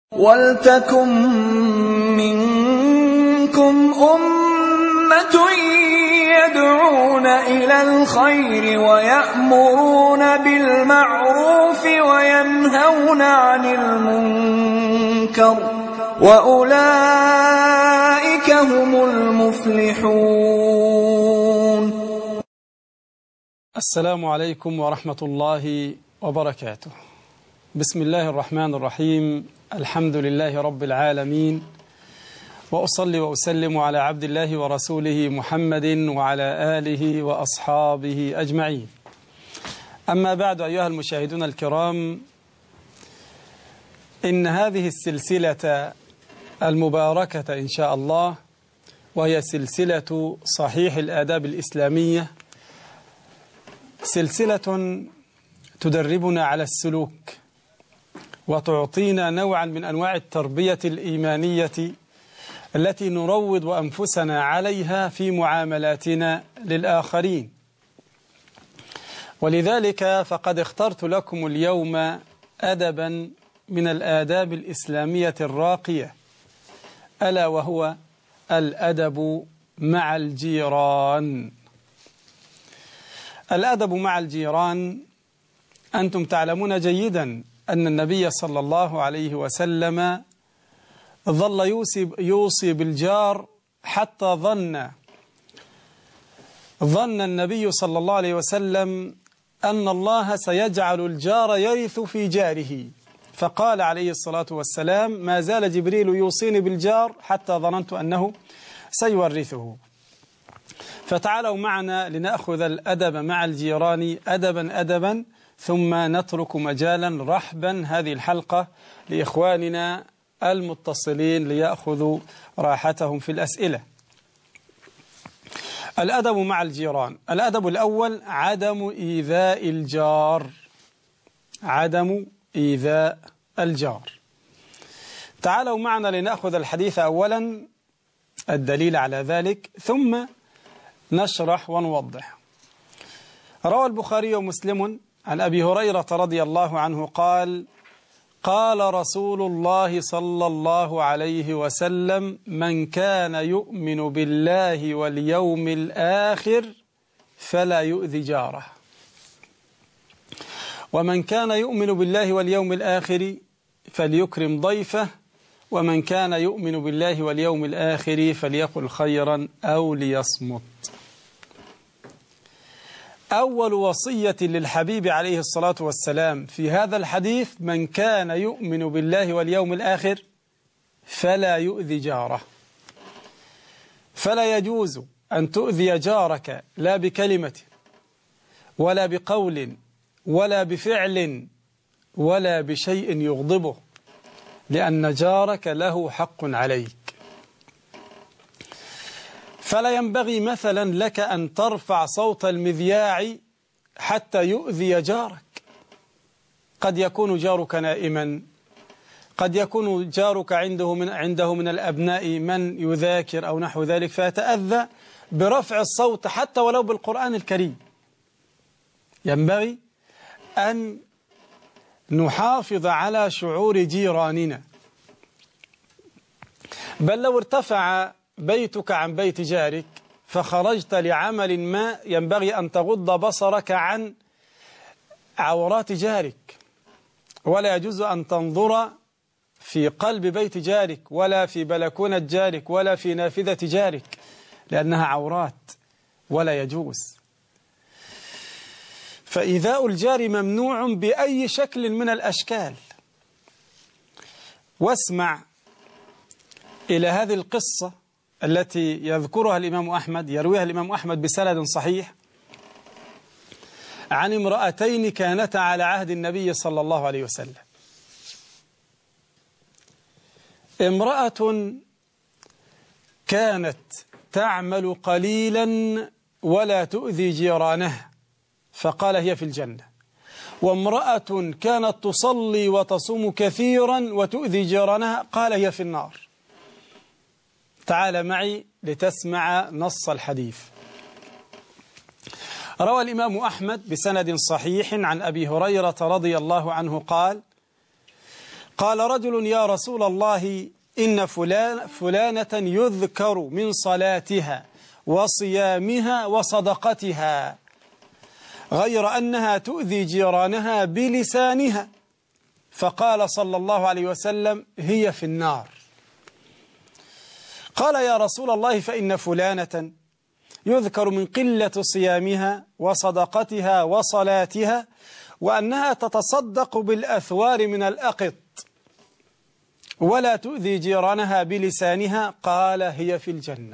وَلْتَكُن مِّنكُمْ أُمَّةٌ يَدْعُونَ إِلَى الْخَيْرِ وَيَأْمُرُونَ بِالْمَعْرُوفِ وَيَنْهَوْنَ عَنِ الْمُنكَرِ وَأُولَئِكَ هُمُ الْمُفْلِحُونَ. السلام عليكم ورحمة الله وبركاته. بسم الله الرحمن الرحيم. الحمد لله رب العالمين، وأصلي وأسلم على عبد الله ورسوله محمد وعلى آله وأصحابه أجمعين. أما بعد، أيها المشاهدون الكرام، إن هذه السلسلة المباركة إن شاء الله، وهي سلسلة صحيح الآداب الإسلامية، سلسلة تدربنا على السلوك وتعطينا نوعا من أنواع التربية الإيمانية التي نروض أنفسنا عليها في معاملاتنا للآخرين. ولذلك فقد اخترت لكم اليوم أدبا من الآداب الإسلامية الراقية، ألا وهو الأدب مع الجيران. الأدب مع الجيران، أنتم تعلمون جيدا أن النبي صلى الله عليه وسلم ظل يوصي بالجار حتى ظن النبي صلى الله عليه وسلم أن الله سيجعل الجار يرث في جاره، فقال عليه الصلاة والسلام: ما زال جبريل يوصيني بالجار حتى ظننت أنه سيورثه. فتعالوا معنا لنأخذ الأدب مع الجيران أدبا أدبا، ثم نترك مجالا رحبا هذه الحلقة لإخواننا المتصلين ليأخذوا راحتهم في الأسئلة. الأدب مع الجيران. الأدب الأول عدم إيذاء الجار. عدم إيذاء الجار. تعالوا معنا لنأخذ الحديث أولا، الدليل على ذلك، ثم نشرح ونوضح. روى البخاري ومسلم عن أبي هريرة رضي الله عنه قال: قال رسول الله صلى الله عليه وسلم: من كان يؤمن بالله واليوم الآخر فلا يؤذي جاره. ومن كان يؤمن بالله واليوم الآخر فليكرم ضيفه، ومن كان يؤمن بالله واليوم الآخر فليقل خيرا أو ليصمت. أول وصية للحبيب عليه الصلاة والسلام في هذا الحديث: من كان يؤمن بالله واليوم الآخر فلا يؤذي جاره. فلا يجوز أن تؤذي جارك، لا بكلمة ولا بقول ولا بفعل ولا بشيء يغضبه، لأن جارك له حق عليك. فلا ينبغي مثلا لك أن ترفع صوت المذياع حتى يؤذي جارك. قد يكون جارك نائما، قد يكون جارك عنده من الأبناء من يذاكر أو نحو ذلك، فيتأذى برفع الصوت حتى ولو بالقرآن الكريم. ينبغي أن نحافظ على شعور جيراننا. بل لو ارتفع بيتك عن بيت جارك فخرجت لعمل ما، ينبغي أن تغض بصرك عن عورات جارك، ولا يجوز أن تنظر في قلب بيت جارك ولا في بلكونة جارك ولا في نافذة جارك، لأنها عورات ولا يجوز. فإيذاء الجار ممنوع بأي شكل من الأشكال. واسمع إلى هذه القصة التي يذكرها الإمام أحمد، يرويها الإمام أحمد بسند صحيح، عن امرأتين كانتا على عهد النبي صلى الله عليه وسلم. امرأة كانت تعمل قليلا ولا تؤذي جيرانها، فقال هي في الجنة. وامرأة كانت تصلي وتصوم كثيرا وتؤذي جيرانها، قال هي في النار. تعال معي لتسمع نص الحديث. روى الإمام أحمد بسند صحيح عن أبي هريرة رضي الله عنه قال: قال رجل يا رسول الله إن فلانة يذكر من صلاتها وصيامها وصدقتها غير أنها تؤذي جيرانها بلسانها، فقال صلى الله عليه وسلم هي في النار. قال يا رسول الله فإن فلانة يذكر من قلة صيامها وصدقتها وصلاتها وأنها تتصدق بالأثوار من الأقط ولا تؤذي جيرانها بلسانها، قال هي في الجنة.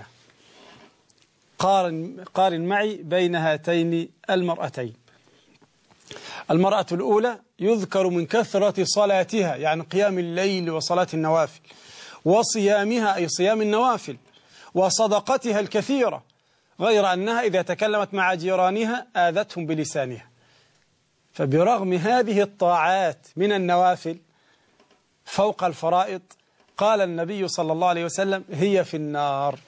قارن معي بين هاتين المرأتين. المرأة الأولى يذكر من كثرة صلاتها يعني قيام الليل وصلاة النوافل، وصيامها أي صيام النوافل، وصدقتها الكثيرة، غير أنها إذا تكلمت مع جيرانها آذتهم بلسانها. فبرغم هذه الطاعات من النوافل فوق الفرائض قال النبي صلى الله عليه وسلم هي في النار.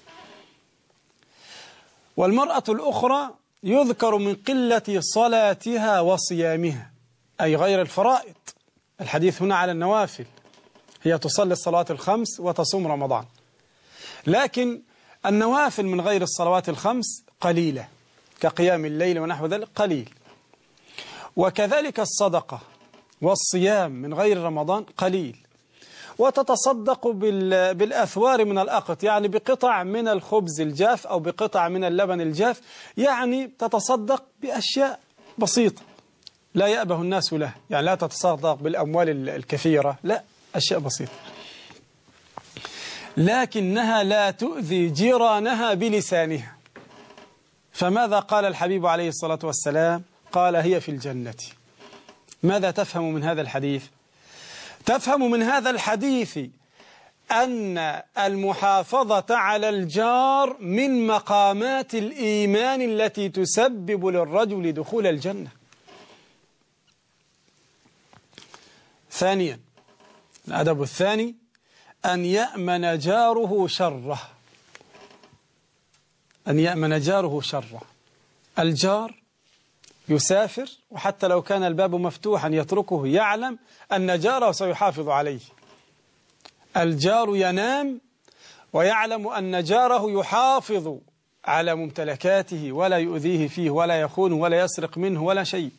والمرأة الأخرى يذكر من قلة صلاتها وصيامها أي غير الفرائض، الحديث هنا على النوافل، هي تصلي الصلوات الخمس وتصوم رمضان، لكن النوافل من غير الصلوات الخمس قليلة كقيام الليل ونحو ذلك قليل، وكذلك الصدقة والصيام من غير رمضان قليل، وتتصدق بالأثوار من الأقط يعني بقطع من الخبز الجاف أو بقطع من اللبن الجاف، يعني تتصدق بأشياء بسيطة لا يأبه الناس له، يعني لا تتصدق بالأموال الكثيرة، لا، أشياء بسيطة، لكنها لا تؤذي جيرانها بلسانها. فماذا قال الحبيب عليه الصلاة والسلام؟ قال هي في الجنة. ماذا تفهم من هذا الحديث؟ تفهم من هذا الحديث أن المحافظة على الجار من مقامات الإيمان التي تسبب للرجل دخول الجنة. ثانيا، الأدب الثاني أن يأمن جاره شره. أن يأمن جاره شره. الجار يسافر وحتى لو كان الباب مفتوحا يتركه، يعلم أن جاره سيحافظ عليه. الجار ينام ويعلم أن جاره يحافظ على ممتلكاته ولا يؤذيه فيه ولا يخونه ولا يسرق منه ولا شيء.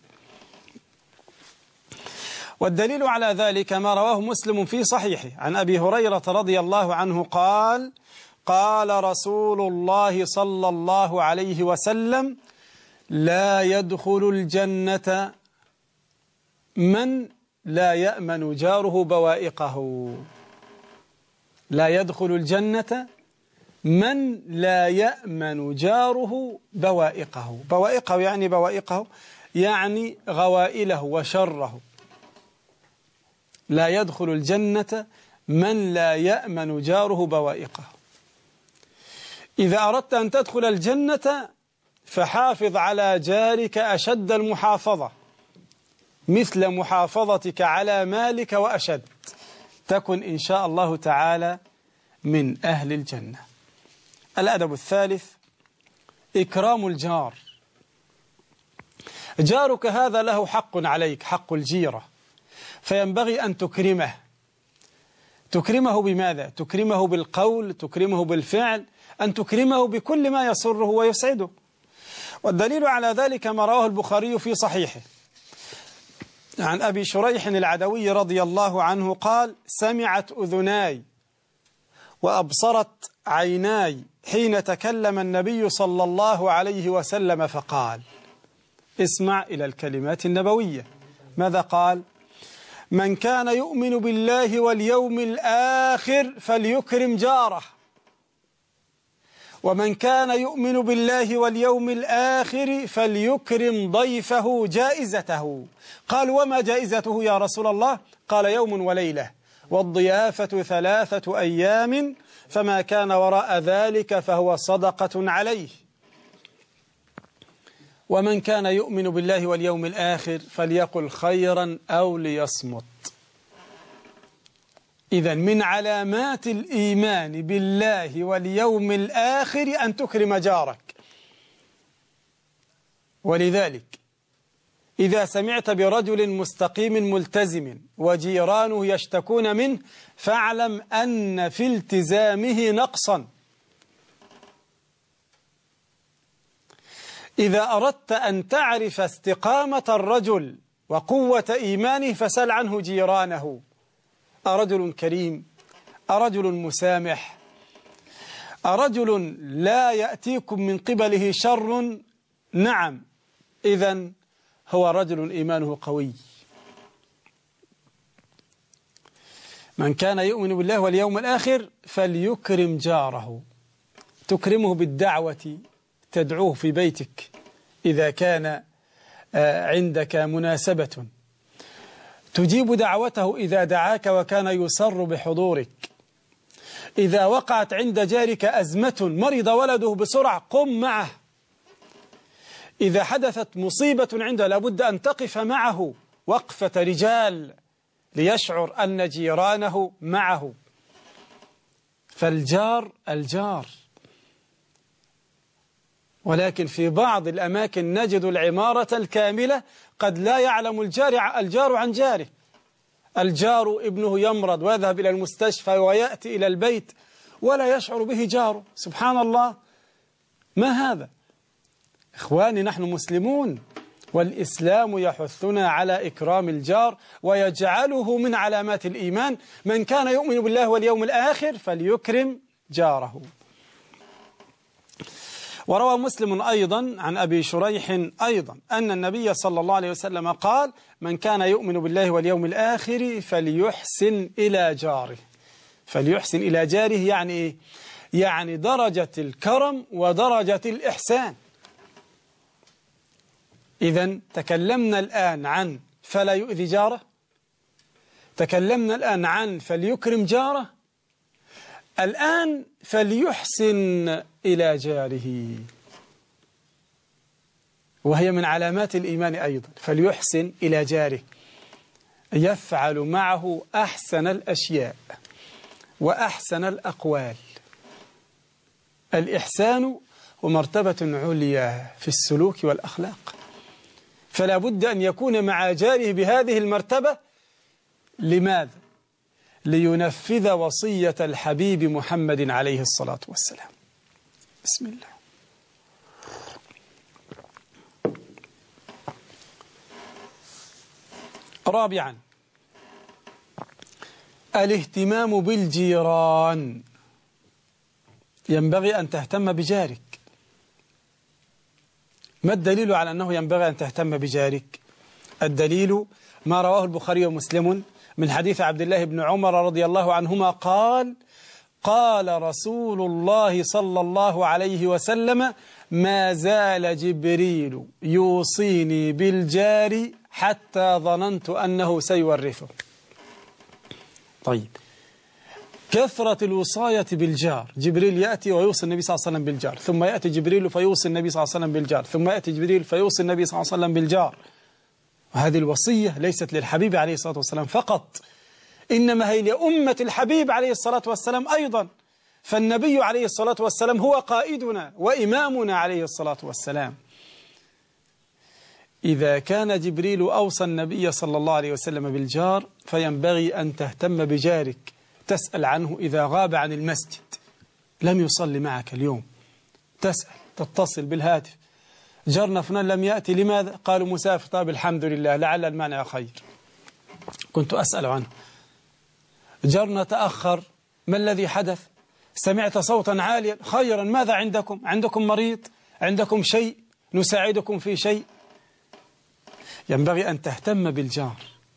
والدليل على ذلك ما رواه مسلم في صحيحه عن أبي هريرة رضي الله عنه قال: قال رسول الله صلى الله عليه وسلم: لا يدخل الجنة من لا يأمن جاره بوائقه. لا يدخل الجنة من لا يأمن جاره بوائقه. بوائقه يعني بوائقه يعني غوائله وشره. لا يدخل الجنة من لا يأمن جاره بوائقه. إذا أردت أن تدخل الجنة فحافظ على جارك أشد المحافظة، مثل محافظتك على مالك وأشد، تكن إن شاء الله تعالى من أهل الجنة. الأدب الثالث إكرام الجار. جارك هذا له حق عليك، حق الجيرة، فينبغي أن تكرمه. تكرمه بماذا؟ تكرمه بالقول، تكرمه بالفعل، أن تكرمه بكل ما يسره ويسعده. والدليل على ذلك ما رواه البخاري في صحيحه عن أبي شريح العدوي رضي الله عنه قال: سمعت أذناي وأبصرت عيناي حين تكلم النبي صلى الله عليه وسلم فقال. اسمع إلى الكلمات النبوية. ماذا قال؟ من كان يؤمن بالله واليوم الآخر فليكرم جاره، ومن كان يؤمن بالله واليوم الآخر فليكرم ضيفه جائزته. قال: وما جائزته يا رسول الله؟ قال: يوم وليلة، والضيافة 3 أيام، فما كان وراء ذلك فهو صدقة عليه. ومن كان يؤمن بالله واليوم الآخر فليقل خيرا أو ليصمت. إذن من علامات الإيمان بالله واليوم الآخر أن تكرم جارك. ولذلك إذا سمعت برجل مستقيم ملتزم وجيرانه يشتكون منه فاعلم أن في التزامه نقصا. إذا أردت أن تعرف استقامة الرجل وقوة إيمانه فسل عنه جيرانه، أرجل كريم، أرجل مسامح، أرجل لا يأتيكم من قبله شر، نعم، إذن هو رجل إيمانه قوي. من كان يؤمن بالله واليوم الآخر فليكرم جاره، تكرمه بالدعوة، تدعوه في بيتك إذا كان عندك مناسبة، تجيب دعوته إذا دعاك وكان يسر بحضورك. إذا وقعت عند جارك أزمة مرض ولده بسرعة قم معه. إذا حدثت مصيبة عنده لابد أن تقف معه وقفة رجال ليشعر أن جيرانه معه. فالجار الجار. ولكن في بعض الأماكن نجد العمارة الكاملة قد لا يعلم الجار عن جاره. الجار ابنه يمرض ويذهب إلى المستشفى ويأتي إلى البيت ولا يشعر به جاره، سبحان الله، ما هذا؟ إخواني، نحن مسلمون، والإسلام يحثنا على إكرام الجار ويجعله من علامات الإيمان. من كان يؤمن بالله واليوم الآخر فليكرم جاره. وروى مسلم أيضا عن أبي شريح أيضا أن النبي صلى الله عليه وسلم قال: من كان يؤمن بالله واليوم الآخر فليحسن إلى جاره. فليحسن إلى جاره يعني إيه؟ يعني درجة الكرم ودرجة الإحسان. إذن تكلمنا الآن عن فلا يؤذي جاره، تكلمنا الآن عن فليكرم جاره، الآن فليحسن إلى جاره، وهي من علامات الإيمان أيضا. فليحسن إلى جاره، يفعل معه أحسن الأشياء وأحسن الأقوال. الإحسان ومرتبة عليا في السلوك والأخلاق، فلا بد أن يكون مع جاره بهذه المرتبة. لماذا؟ لينفذ وصية الحبيب محمد عليه الصلاة والسلام. بسم الله. رابعا، الاهتمام بالجيران. ينبغي أن تهتم بجارك. ما الدليل على أنه ينبغي أن تهتم بجارك؟ الدليل ما رواه البخاري ومسلم من حديث عبد الله بن عمر رضي الله عنهما قال: قال رسول الله صلى الله عليه وسلم: ما زال جبريل يوصيني بالجار حتى ظننت أنه سيورثه. طيب، كثرة الوصاية بالجار، جبريل يأتي ويوصي النبي صلى الله عليه وسلم بالجار، ثم يأتي جبريل فيوصي النبي صلى الله عليه وسلم بالجار، ثم يأتي جبريل فيوصي النبي صلى الله عليه وسلم بالجار. وهذه الوصية ليست للحبيب عليه الصلاة والسلام فقط، إنما هي لأمة الحبيب عليه الصلاة والسلام أيضا. فالنبي عليه الصلاة والسلام هو قائدنا وإمامنا عليه الصلاة والسلام. إذا كان جبريل أوصى النبي صلى الله عليه وسلم بالجار فينبغي أن تهتم بجارك، تسأل عنه إذا غاب عن المسجد، لم يصلي معك اليوم، تسأل، تتصل بالهاتف: جارنا فلان لم يأتي، لماذا؟ قالوا مسافر. طيب الحمد لله، لعل المانع خير، كنت أسأل عنه. جارنا تأخر، ما الذي حدث؟ سمعت صوتا عاليا، خيرا، ماذا عندكم؟ عندكم مريض؟ عندكم شيء؟ نساعدكم في شيء؟ ينبغي أن تهتم بالجار.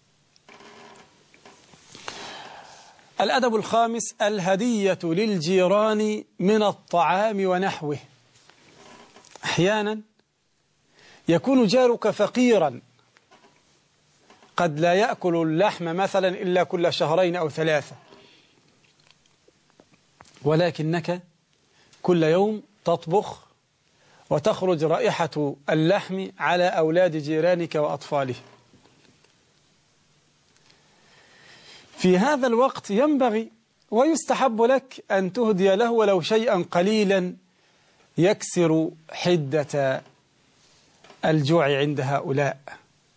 الأدب الخامس: الهدية للجيران من الطعام ونحوه. أحيانا يكون جارك فقيرا، قد لا يأكل اللحم مثلا إلا كل 2 أو 3 شهور، ولكنك كل يوم تطبخ وتخرج رائحة اللحم على أولاد جيرانك وأطفاله. في هذا الوقت ينبغي ويستحب لك أن تهدي له ولو شيئا قليلا يكسر حدة الجوع عند هؤلاء.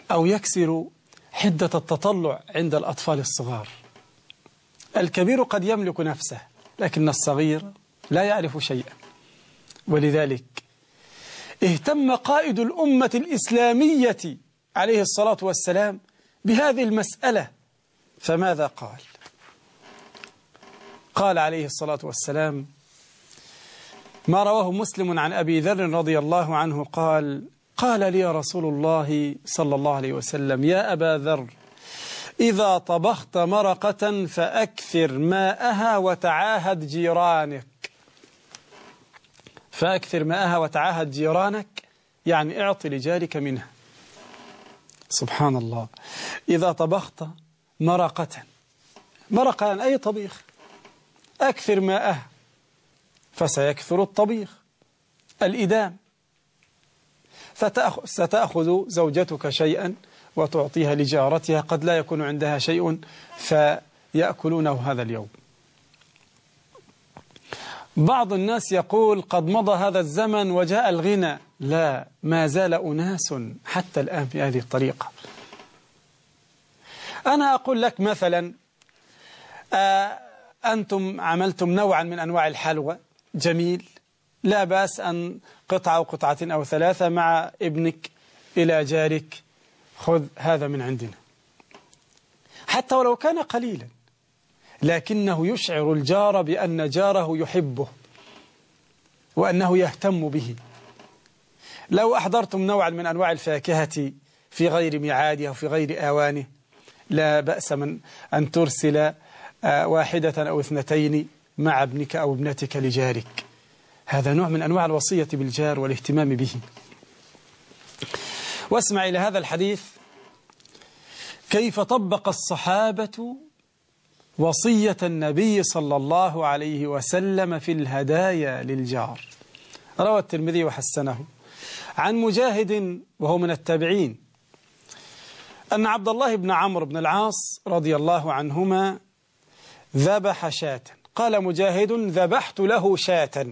أو يكسر حدة التطلع عند الأطفال الصغار. الكبير قد يملك نفسه، لكن الصغير لا يعرف شيئا. ولذلك اهتم قائد الأمة الإسلامية عليه الصلاة والسلام بهذه المسألة. فماذا قال؟ قال عليه الصلاة والسلام ما رواه مسلم عن أبي ذر رضي الله عنه قال لي رسول الله صلى الله عليه وسلم يا أبا ذر إذا طبخت مرقة فأكثر ماءها وتعاهد جيرانك. فأكثر ماءها وتعاهد جيرانك يعني اعطي لجارك منها. سبحان الله. إذا طبخت مرقة يعني أي طبيخ أكثر ماءها فسيكثر الطبيخ. الإدام ستأخذ زوجتك شيئا وتعطيها لجارتها قد لا يكون عندها شيء فيأكلونه هذا اليوم. بعض الناس يقول قد مضى هذا الزمن وجاء الغنى. لا، ما زال أناس حتى الآن في هذه الطريقة. أنا أقول لك مثلا أنتم عملتم نوعا من أنواع الحلوى جميل، لا بأس أن قطعة أو قطعة أو ثلاثة مع ابنك إلى جارك، خذ هذا من عندنا، حتى ولو كان قليلا، لكنه يشعر الجار بأن جاره يحبه وأنه يهتم به. لو أحضرتم نوعا من أنواع الفاكهة في غير ميعادها وفي غير آوانه لا بأس من أن ترسل واحدة أو اثنتين مع ابنك أو ابنتك لجارك. هذا نوع من أنواع الوصية بالجار والاهتمام به. واسمع إلى هذا الحديث كيف طبق الصحابة وصية النبي صلى الله عليه وسلم في الهدايا للجار. روى الترمذي وحسنه عن مجاهد وهو من التابعين أن عبد الله بن عمرو بن العاص رضي الله عنهما ذبح شاة. قال مجاهد ذبحت له شاة،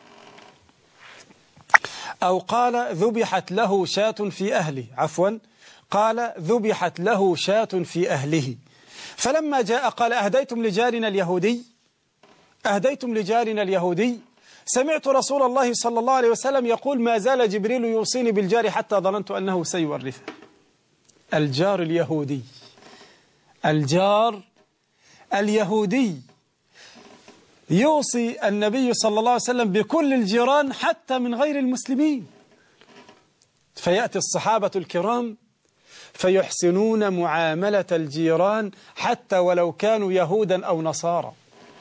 أو قال ذبحت له شاة في أهله، عفوا قال ذبحت له شاة في أهله. فلما جاء قال أهديتم لجارنا اليهودي، أهديتم لجارنا اليهودي. سمعت رسول الله صلى الله عليه وسلم يقول ما زال جبريل يوصيني بالجار حتى ظننت أنه سيورثه. الجار اليهودي، الجار اليهودي يوصي النبي صلى الله عليه وسلم بكل الجيران حتى من غير المسلمين. فيأتي الصحابة الكرام فيحسنون معاملة الجيران حتى ولو كانوا يهودا أو نصارى.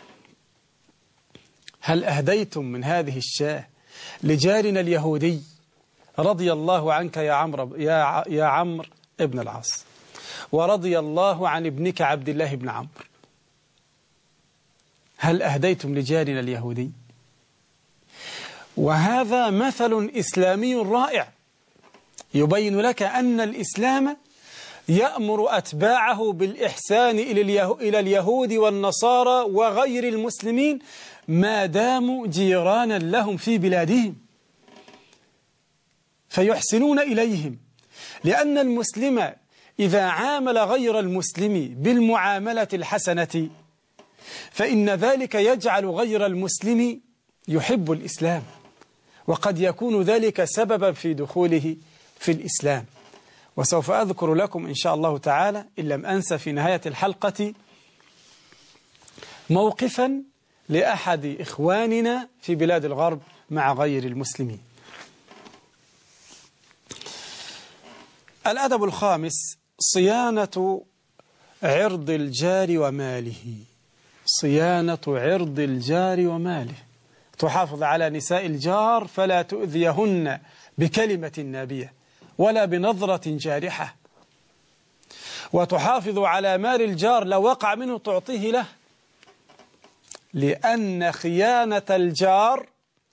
هل أهديتم من هذه الشاة لجارنا اليهودي رضي الله عنك يا عمرو ابن العاص، ورضي الله عن ابنك عبد الله بن عمرو، هل أهديتم لجارنا اليهودي؟ وهذا مثل إسلامي رائع يبين لك أن الإسلام يأمر أتباعه بالإحسان إلى اليهود والنصارى وغير المسلمين ما داموا جيرانا لهم في بلادهم، فيحسنون إليهم. لأن المسلم إذا عامل غير المسلم بالمعاملة الحسنة فإن ذلك يجعل غير المسلم يحب الإسلام، وقد يكون ذلك سببا في دخوله في الإسلام. وسوف أذكر لكم إن شاء الله تعالى إن لم أنسى في نهاية الحلقة موقفا لأحد إخواننا في بلاد الغرب مع غير المسلمين. الأدب الخامس صيانة عرض الجار وماله. صيانة عرض الجار وماله، تحافظ على نساء الجار فلا تؤذيهن بكلمة نابية ولا بنظرة جارحة، وتحافظ على مال الجار لو وقع منه تعطيه له، لأن خيانة الجار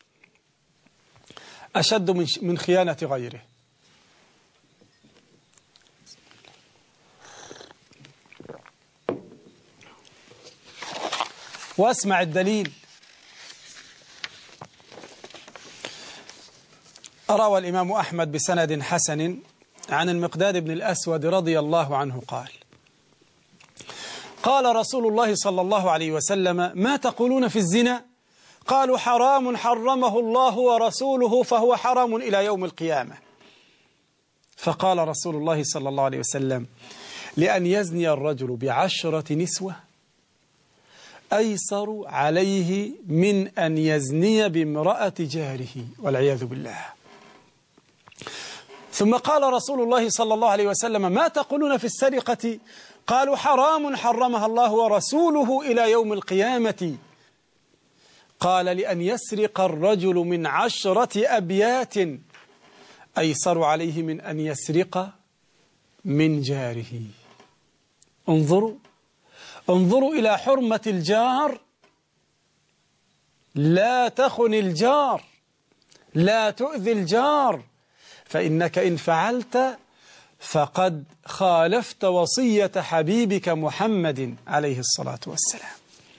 أشد من خيانة غيره. واسمع الدليل. روى الإمام أحمد بسند حسن عن المقداد بن الأسود رضي الله عنه قال: قال رسول الله صلى الله عليه وسلم: ما تقولون في الزنا؟ قالوا: حرام حرمه الله ورسوله فهو حرام إلى يوم القيامة. فقال رسول الله صلى الله عليه وسلم: لأن يزني الرجل ب10 نسوة أيسر عليه من أن يزني بامرأة جاره، والعياذ بالله. ثم قال رسول الله صلى الله عليه وسلم: ما تقولون في السرقة؟ قالوا: حرام حرمها الله ورسوله إلى يوم القيامة. قال: لأن يسرق الرجل من 10 أبيات أيسر عليه من أن يسرق من جاره. انظروا إلى حرمة الجار. لا تخن الجار، لا تؤذي الجار، فإنك إن فعلت فقد خالفت وصية حبيبك محمد عليه الصلاة والسلام.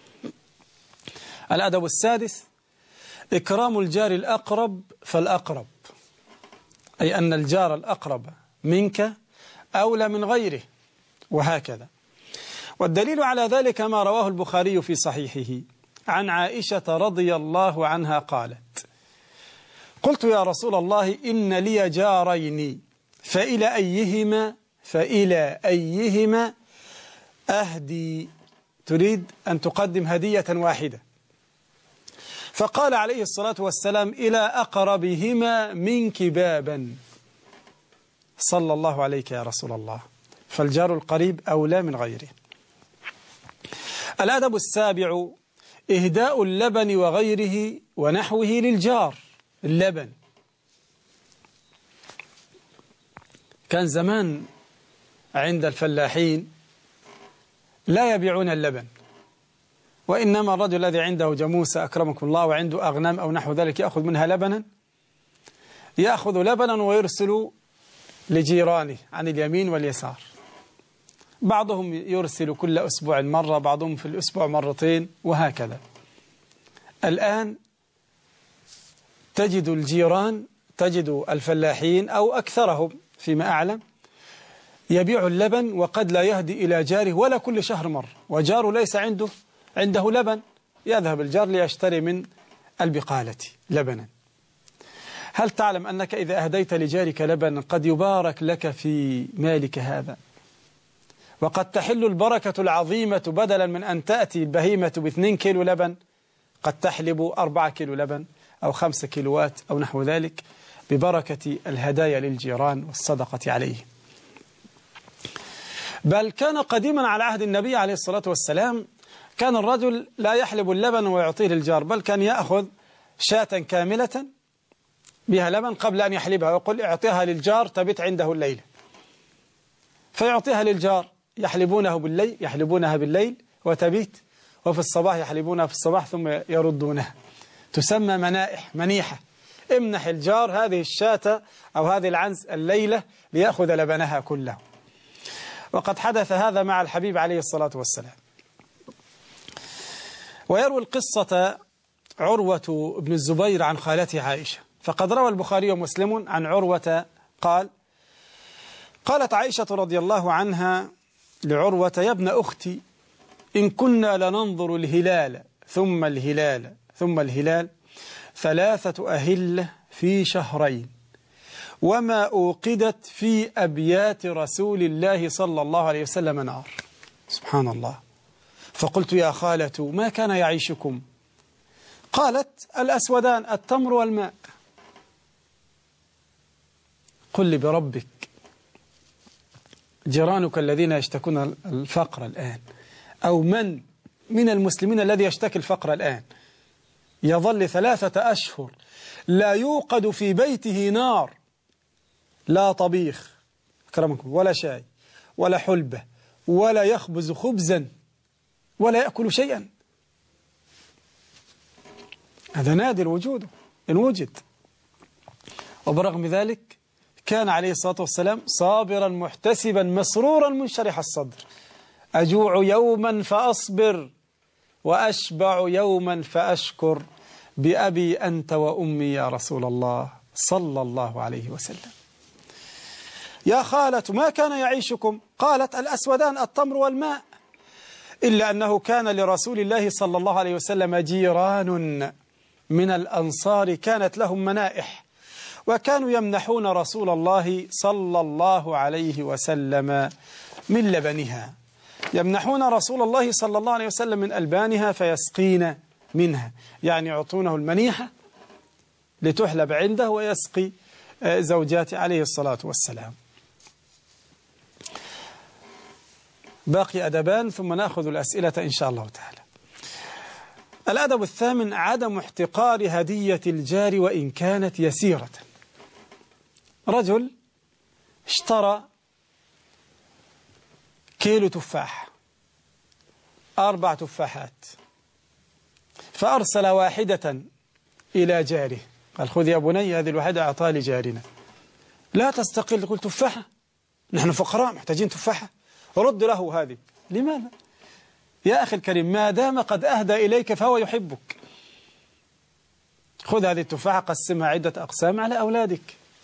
الأدب السادس: إكرام الجار الأقرب فالأقرب، أي أن الجار الأقرب منك أولى من غيره، وهكذا. والدليل على ذلك ما رواه البخاري في صحيحه عن عائشة رضي الله عنها قالت: قلت يا رسول الله إن لي جارين فإلى أيهما أهدي؟ تريد أن تقدم هدية واحدة. فقال عليه الصلاة والسلام: إلى أقربهما منك بابا. صلى الله عليك يا رسول الله، فالجار القريب أولى من غيره. الأدب السابع: إهداء اللبن وغيره ونحوه للجار. اللبن كان زمان عند الفلاحين لا يبيعون اللبن، وإنما الرجل الذي عنده جاموسة أكرمكم الله وعنده أغنام أو نحو ذلك يأخذ منها لبنا، يأخذ لبنا ويرسل لجيرانه عن اليمين واليسار. بعضهم يرسل كل أسبوع مرة، بعضهم في الأسبوع مرتين، وهكذا. الآن تجد الجيران، تجد الفلاحين أو أكثرهم فيما أعلم يبيع اللبن وقد لا يهدي إلى جاره ولا كل شهر مرة، وجاره ليس عنده لبن، يذهب الجار ليشتري من البقالة لبنا. هل تعلم أنك إذا أهديت لجارك لبنا قد يبارك لك في مالك هذا، وقد تحل البركة العظيمة بدلا من أن تأتي البهيمة ب2 كيلو لبن قد تحلب 4 كيلو لبن أو 5 كيلوات أو نحو ذلك ببركة الهدايا للجيران والصدقة عليهم. بل كان قديما على عهد النبي عليه الصلاة والسلام كان الرجل لا يحلب اللبن ويعطيه للجار، بل كان يأخذ شاة كاملة بها لبن قبل أن يحلبها ويقول: اعطيها للجار تبت عنده الليلة، فيعطيها للجار، يحلبونها بالليل وتبيت، وفي الصباح يحلبونها في الصباح ثم يردونها. تسمى منيحة. امنح الجار هذه الشاة أو هذه العنز الليلة ليأخذ لبنها كله. وقد حدث هذا مع الحبيب عليه الصلاة والسلام. ويروي القصة عروة بن الزبير عن خالته عائشة، فقد روى البخاري ومسلم عن عروة قالت عائشة رضي الله عنها لعروة: يا ابن أختي، إن كنا لننظر الهلال ثم الهلال ثم الهلال 3 أهلة في شهرين، وما أوقدت في أبيات رسول الله صلى الله عليه وسلم نار. سبحان الله. فقلت: يا خالة، ما كان يعيشكم؟ قالت: الأسودان، التمر والماء. قل لي بربك، جيرانك الذين يشتكون الفقر الآن، أو من المسلمين الذي يشتكي الفقر الآن يظل 3 أشهر لا يوقد في بيته نار، لا طبيخ أكرمكم ولا شاي ولا حلبة ولا يخبز خبزا ولا يأكل شيئا؟ هذا نادر وجوده إن وجد. وبرغم ذلك كان عليه الصلاة والسلام صابرا محتسبا مسرورا منشرح الصدر: أجوع يوما فأصبر وأشبع يوما فأشكر، بأبي أنت وأمي يا رسول الله صلى الله عليه وسلم. يا خالة ما كان يعيشكم؟ قالت الأسودان التمر والماء، إلا أنه كان لرسول الله صلى الله عليه وسلم جيران من الأنصار كانت لهم منائح، وكانوا يمنحون رسول الله صلى الله عليه وسلم من لبنها، يمنحون رسول الله صلى الله عليه وسلم من ألبانها فيسقين منها، يعني يعطونه المنيحة لتحلب عنده ويسقي زوجاته عليه الصلاة والسلام. باقي أدبان ثم نأخذ الأسئلة إن شاء الله تعالى. الأدب الثامن عدم احتقار هدية الجار وإن كانت يسيرة. رجل اشترى كيلو تفاح، 4 تفاحات، فأرسل واحدة إلى جاره، قال خذ يا بني هذه الواحدة أعطاها لجارنا. لا تستقل، قل تفاحة، نحن فقراء محتاجين تفاحة، رد له هذه. لماذا؟ يا أخي الكريم ما دام قد أهدى إليك فهو يحبك، خذ هذه التفاحة قسمها عدة أقسام على أولادك،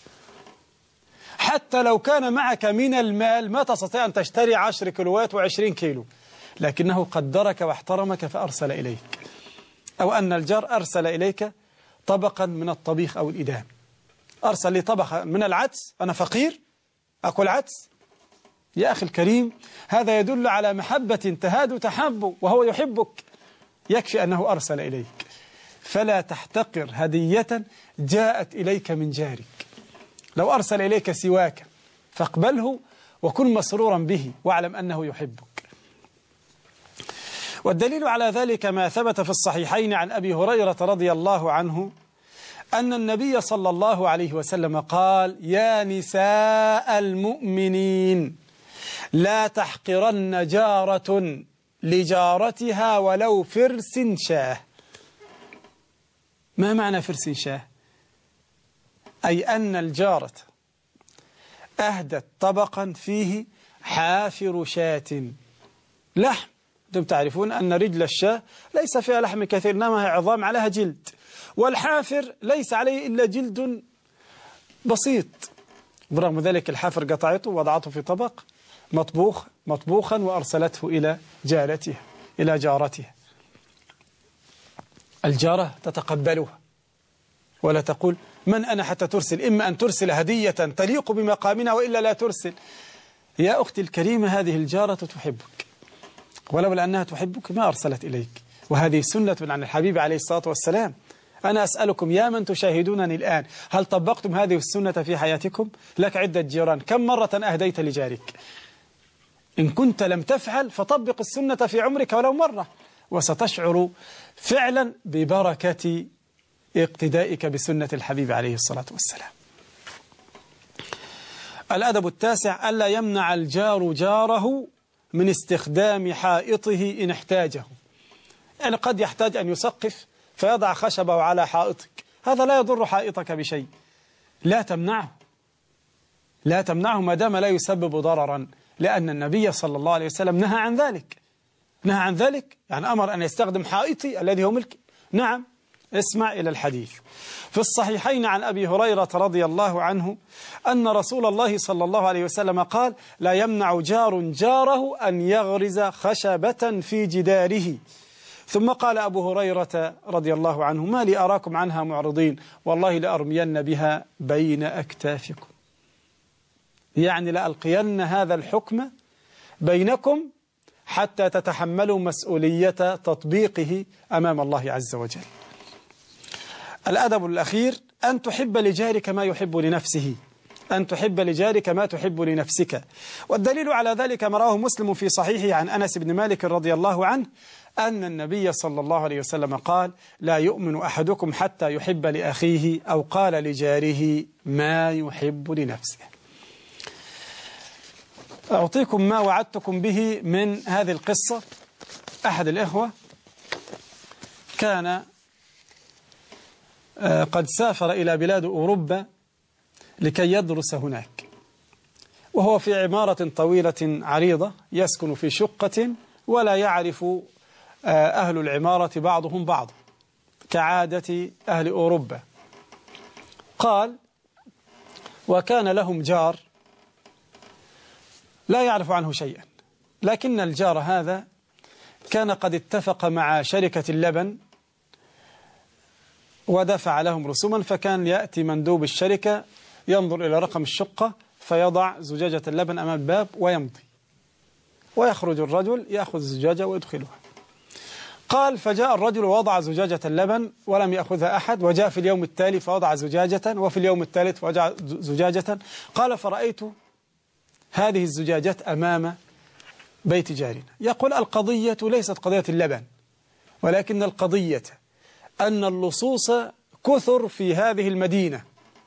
حتى لو كان معك من المال ما تستطيع أن تشتري 10 كيلوات و20 كيلو، لكنه قدرك واحترمك فأرسل إليك. أو أن الجار أرسل إليك طبقا من الطبيخ أو الإدام، أرسل لي طبقا من العدس، أنا فقير أكل عدس. يا أخي الكريم هذا يدل على محبة تهاد تحب وهو يحبك، يكفي أنه أرسل إليك، فلا تحتقر هدية جاءت إليك من جارك. لو أرسل إليك سواك فاقبله وكن مسرورا به واعلم أنه يحبك. والدليل على ذلك ما ثبت في الصحيحين عن أبي هريرة رضي الله عنه أن النبي صلى الله عليه وسلم قال يا نساء المؤمنين لا تحقرن جارة لجارتها ولو فرس شاه. ما معنى فرس شاه؟ أي أن الجارة أهدت طبقا فيه حافر شاة، لحم. أنتم تعرفون أن رجل الشاة ليس فيها لحم كثير، إنما هي عظام عليها جلد، والحافر ليس عليه إلا جلد بسيط. برغم ذلك الحافر قطعته وضعته في طبق مطبوخا وأرسلته إلى جارتها إلى جارتها. الجارة تتقبلها ولا تقول من أنا حتى ترسل، إما أن ترسل هدية تليق بمقامنا وإلا لا ترسل. يا أختي الكريمة هذه الجارة تحبك، ولولا أنها تحبك ما أرسلت إليك، وهذه سنة عن الحبيب عليه الصلاة والسلام. أنا أسألكم يا من تشاهدونني الآن، هل طبقتم هذه السنة في حياتكم؟ لك عدة جيران، كم مرة أهديت لجارك؟ إن كنت لم تفعل فطبق السنة في عمرك ولو مرة، وستشعر فعلا ببركة اقتدائك بسنة الحبيب عليه الصلاة والسلام. الأدب التاسع ألا يمنع الجار جاره من استخدام حائطه إن احتاجه. يعني قد يحتاج أن يسقف فيضع خشبه على حائطك، هذا لا يضر حائطك بشيء، لا تمنعه ما دام لا يسبب ضررا، لأن النبي صلى الله عليه وسلم نهى عن ذلك، يعني أمر أن يستخدم حائطي الذي هو ملك. نعم، اسمع إلى الحديث. في الصحيحين عن أبي هريرة رضي الله عنه أن رسول الله صلى الله عليه وسلم قال لا يمنع جار جاره أن يغرز خشبة في جداره. ثم قال أبو هريرة رضي الله عنه ما لي أراكم عنها معرضين، والله لأرمين بها بين أكتافكم، يعني لألقين هذا الحكم بينكم حتى تتحملوا مسؤولية تطبيقه أمام الله عز وجل. الأدب الأخير أن تحب لجارك ما يحب لنفسه، أن تحب لجارك ما تحب لنفسك. والدليل على ذلك ما رواه مسلم في صحيحه عن أنس بن مالك رضي الله عنه أن النبي صلى الله عليه وسلم قال لا يؤمن أحدكم حتى يحب لأخيه أو قال لجاره ما يحب لنفسه. أعطيكم ما وعدتكم به من هذه القصة. أحد الإخوة كان قد سافر إلى بلاد أوروبا لكي يدرس هناك، وهو في عمارة طويلة عريضة يسكن في شقة ولا يعرف أهل العمارة بعضهم بعض كعادة أهل أوروبا. قال وكان لهم جار لا يعرف عنه شيئا، لكن الجار هذا كان قد اتفق مع شركة اللبن ودفع لهم رسوما، فكان يأتي مندوب الشركة ينظر إلى رقم الشقة فيضع زجاجة اللبن أمام الباب ويمضي، ويخرج الرجل يأخذ الزجاجة ويدخلها. قال فجاء الرجل ووضع زجاجة اللبن ولم يأخذها أحد، وجاء في اليوم التالي فوضع زجاجة، وفي اليوم الثالث فوضع زجاجة. قال فرأيت هذه الزجاجات أمام بيت جارنا. يقول القضية ليست قضية اللبن، ولكن القضية أن اللصوص كثر في هذه المدينة،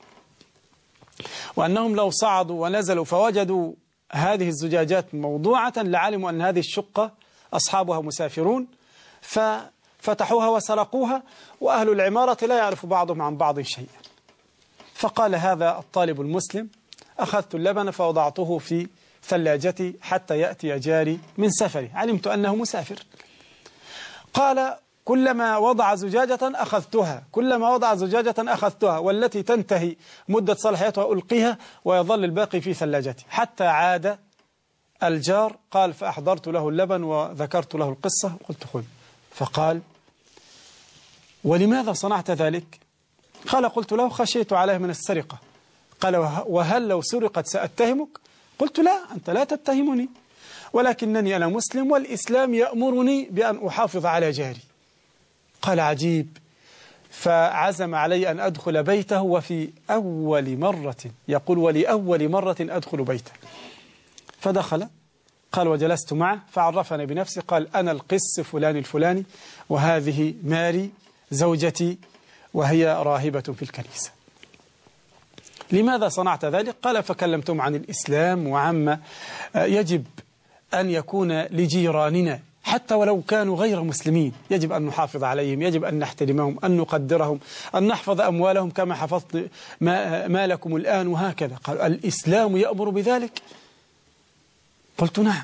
وأنهم لو صعدوا ونزلوا فوجدوا هذه الزجاجات موضوعة لعلموا أن هذه الشقة أصحابها مسافرون، ففتحوها وسرقوها، وأهل العمارة لا يعرف بعضهم عن بعض شيئا. فقال هذا الطالب المسلم أخذت اللبن فوضعته في ثلاجتي حتى يأتي جاري من سفري، علمت أنه مسافر. قال كلما وضع زجاجة أخذتها، كلما وضع زجاجة أخذتها، والتي تنتهي مدة صلاحيتها ألقيها ويظل الباقي في ثلاجتي، حتى عاد الجار. قال فأحضرت له اللبن وذكرت له القصة وقلت خذ. فقال ولماذا صنعت ذلك؟ قال قلت له خشيت عليه من السرقة. قال وهل لو سرقت سأتهمك؟ قلت لا، أنت لا تتهمني، ولكنني أنا مسلم والإسلام يأمرني بأن أحافظ على جاري. قال عجيب. فعزم علي أن أدخل بيته، وفي أول مرة يقول ولأول مرة أدخل بيته. فدخل قال وجلست معه فعرفني بنفسه، قال أنا القس فلان الفلاني، وهذه ماري زوجتي وهي راهبة في الكنيسة. لماذا صنعت ذلك؟ قال فكلمتم عن الإسلام وعما يجب أن يكون لجيراننا حتى ولو كانوا غير مسلمين، يجب أن نحافظ عليهم، يجب أن نحترمهم، أن نقدرهم، أن نحفظ أموالهم كما حفظت مالكم الآن، وهكذا. قال الإسلام يأمر بذلك؟ قلت نعم.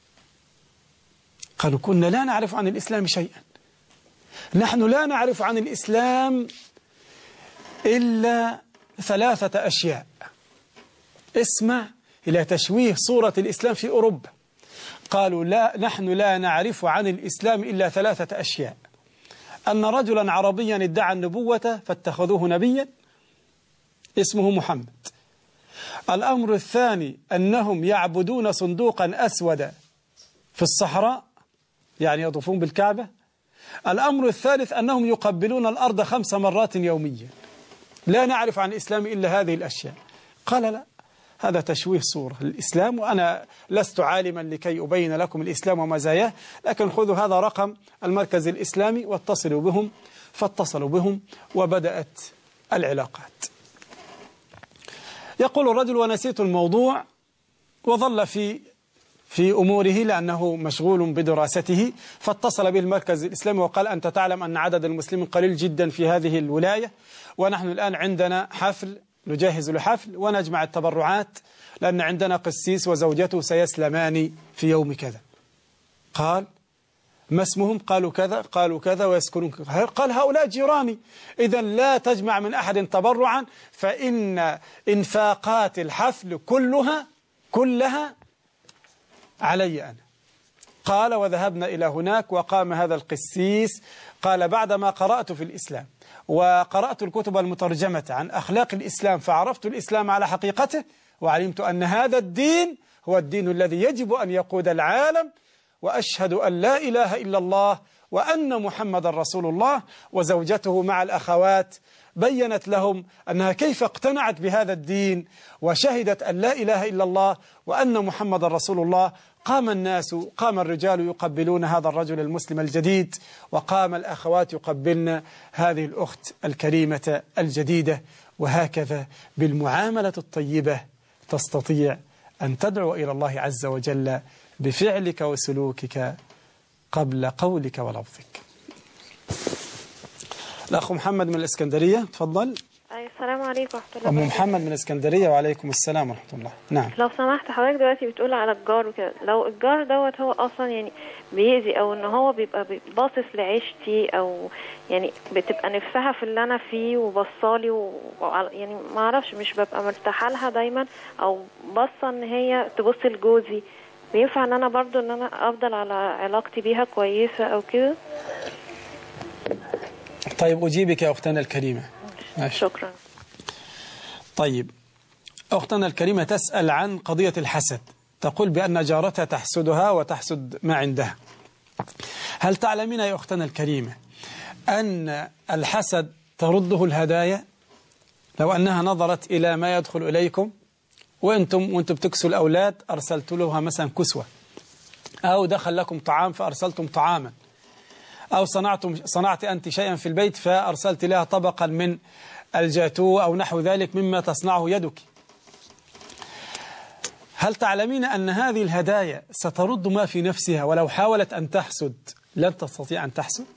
قالوا كنا لا نعرف عن الإسلام شيئا، نحن لا نعرف عن الإسلام إلا 3 أشياء. اسمع إلى تشويه صورة الإسلام في أوروبا. قالوا لا، نحن لا نعرف عن الإسلام إلا 3 أشياء: أن رجلا عربيا ادعى النبوة فاتخذوه نبيا اسمه محمد. الأمر الثاني أنهم يعبدون صندوقا أسود في الصحراء، يعني يطوفون بالكعبة. الأمر الثالث أنهم يقبلون الأرض 5 مرات يوميا. لا نعرف عن الإسلام إلا هذه الأشياء. قال لا، هذا تشويه صورة الإسلام، وأنا لست عالما لكي أبين لكم الإسلام ومزاياه، لكن خذوا هذا رقم المركز الإسلامي واتصلوا بهم. فاتصلوا بهم وبدأت العلاقات. يقول الرجل ونسيت الموضوع، وظل في أموره لأنه مشغول بدراسته. فاتصل به المركز الإسلامي وقال أنت تعلم أن عدد المسلمين قليل جدا في هذه الولاية، ونحن الآن عندنا حفل، نجهز لحفل ونجمع التبرعات لأن عندنا قسيس وزوجته سيسلمان في يوم كذا. قال ما اسمهم؟ قالوا كذا. قالوا كذا ويسكنون. قال هؤلاء جيراني، إذا لا تجمع من أحد تبرعا، فإن إنفاقات الحفل كلها علي أنا. قال وذهبنا إلى هناك وقام هذا القسيس. قال بعدما قرأت في الإسلام وقرأت الكتب المترجمة عن أخلاق الإسلام فعرفت الإسلام على حقيقته، وعلمت أن هذا الدين هو الدين الذي يجب أن يقود العالم، وأشهد أن لا إله إلا الله وأن محمد رسول الله. وزوجته مع الأخوات بيّنت لهم أنها كيف اقتنعت بهذا الدين وشهدت أن لا إله إلا الله وأن محمد رسول الله. قام الرجال يقبلون هذا الرجل المسلم الجديد، وقام الأخوات يقبلن هذه الأخت الكريمة الجديدة. وهكذا بالمعاملة الطيبة تستطيع أن تدعو إلى الله عز وجل بفعلك وسلوكك قبل قولك ولفظك. الأخ محمد من الإسكندرية، تفضل. أي السلام عليكم ورحمة الله أم وبركاته. محمد من اسكندرية. وعليكم السلام ورحمة الله. نعم. لو سمحت حضرتك دلوقتي بتقول على الجار وكده، لو الجار دوت هو اصلا يعني بيأذي او ان هو بيبقى باصص لعيشتي، او يعني بتبقى نفسها في اللي انا فيه وبصالي يعني ما اعرفش، مش ببقى مرتاحه لها دايما، او باصه ان هي تبص لجوزي، بينفع ان انا برضو ان انا افضل على علاقتي بيها كويسه او كده؟ طيب أجيبك يا أختنا الكريمة. ماشي. شكرا. طيب أختنا الكريمة تسأل عن قضية الحسد، تقول بأن جارتها تحسدها وتحسد ما عندها. هل تعلمين يا أختنا الكريمة أن الحسد ترده الهدايا؟ لو أنها نظرت إلى ما يدخل إليكم وأنتم بتكسوا الأولاد أرسلت لها مثلا كسوة، أو دخل لكم طعام فأرسلتم طعاما، أو صنعت أنت شيئا في البيت فأرسلت لها طبقا من الجاتو أو نحو ذلك مما تصنعه يدك. هل تعلمين أن هذه الهدايا سترد ما في نفسها، ولو حاولت أن تحسد لن تستطيع أن تحسد؟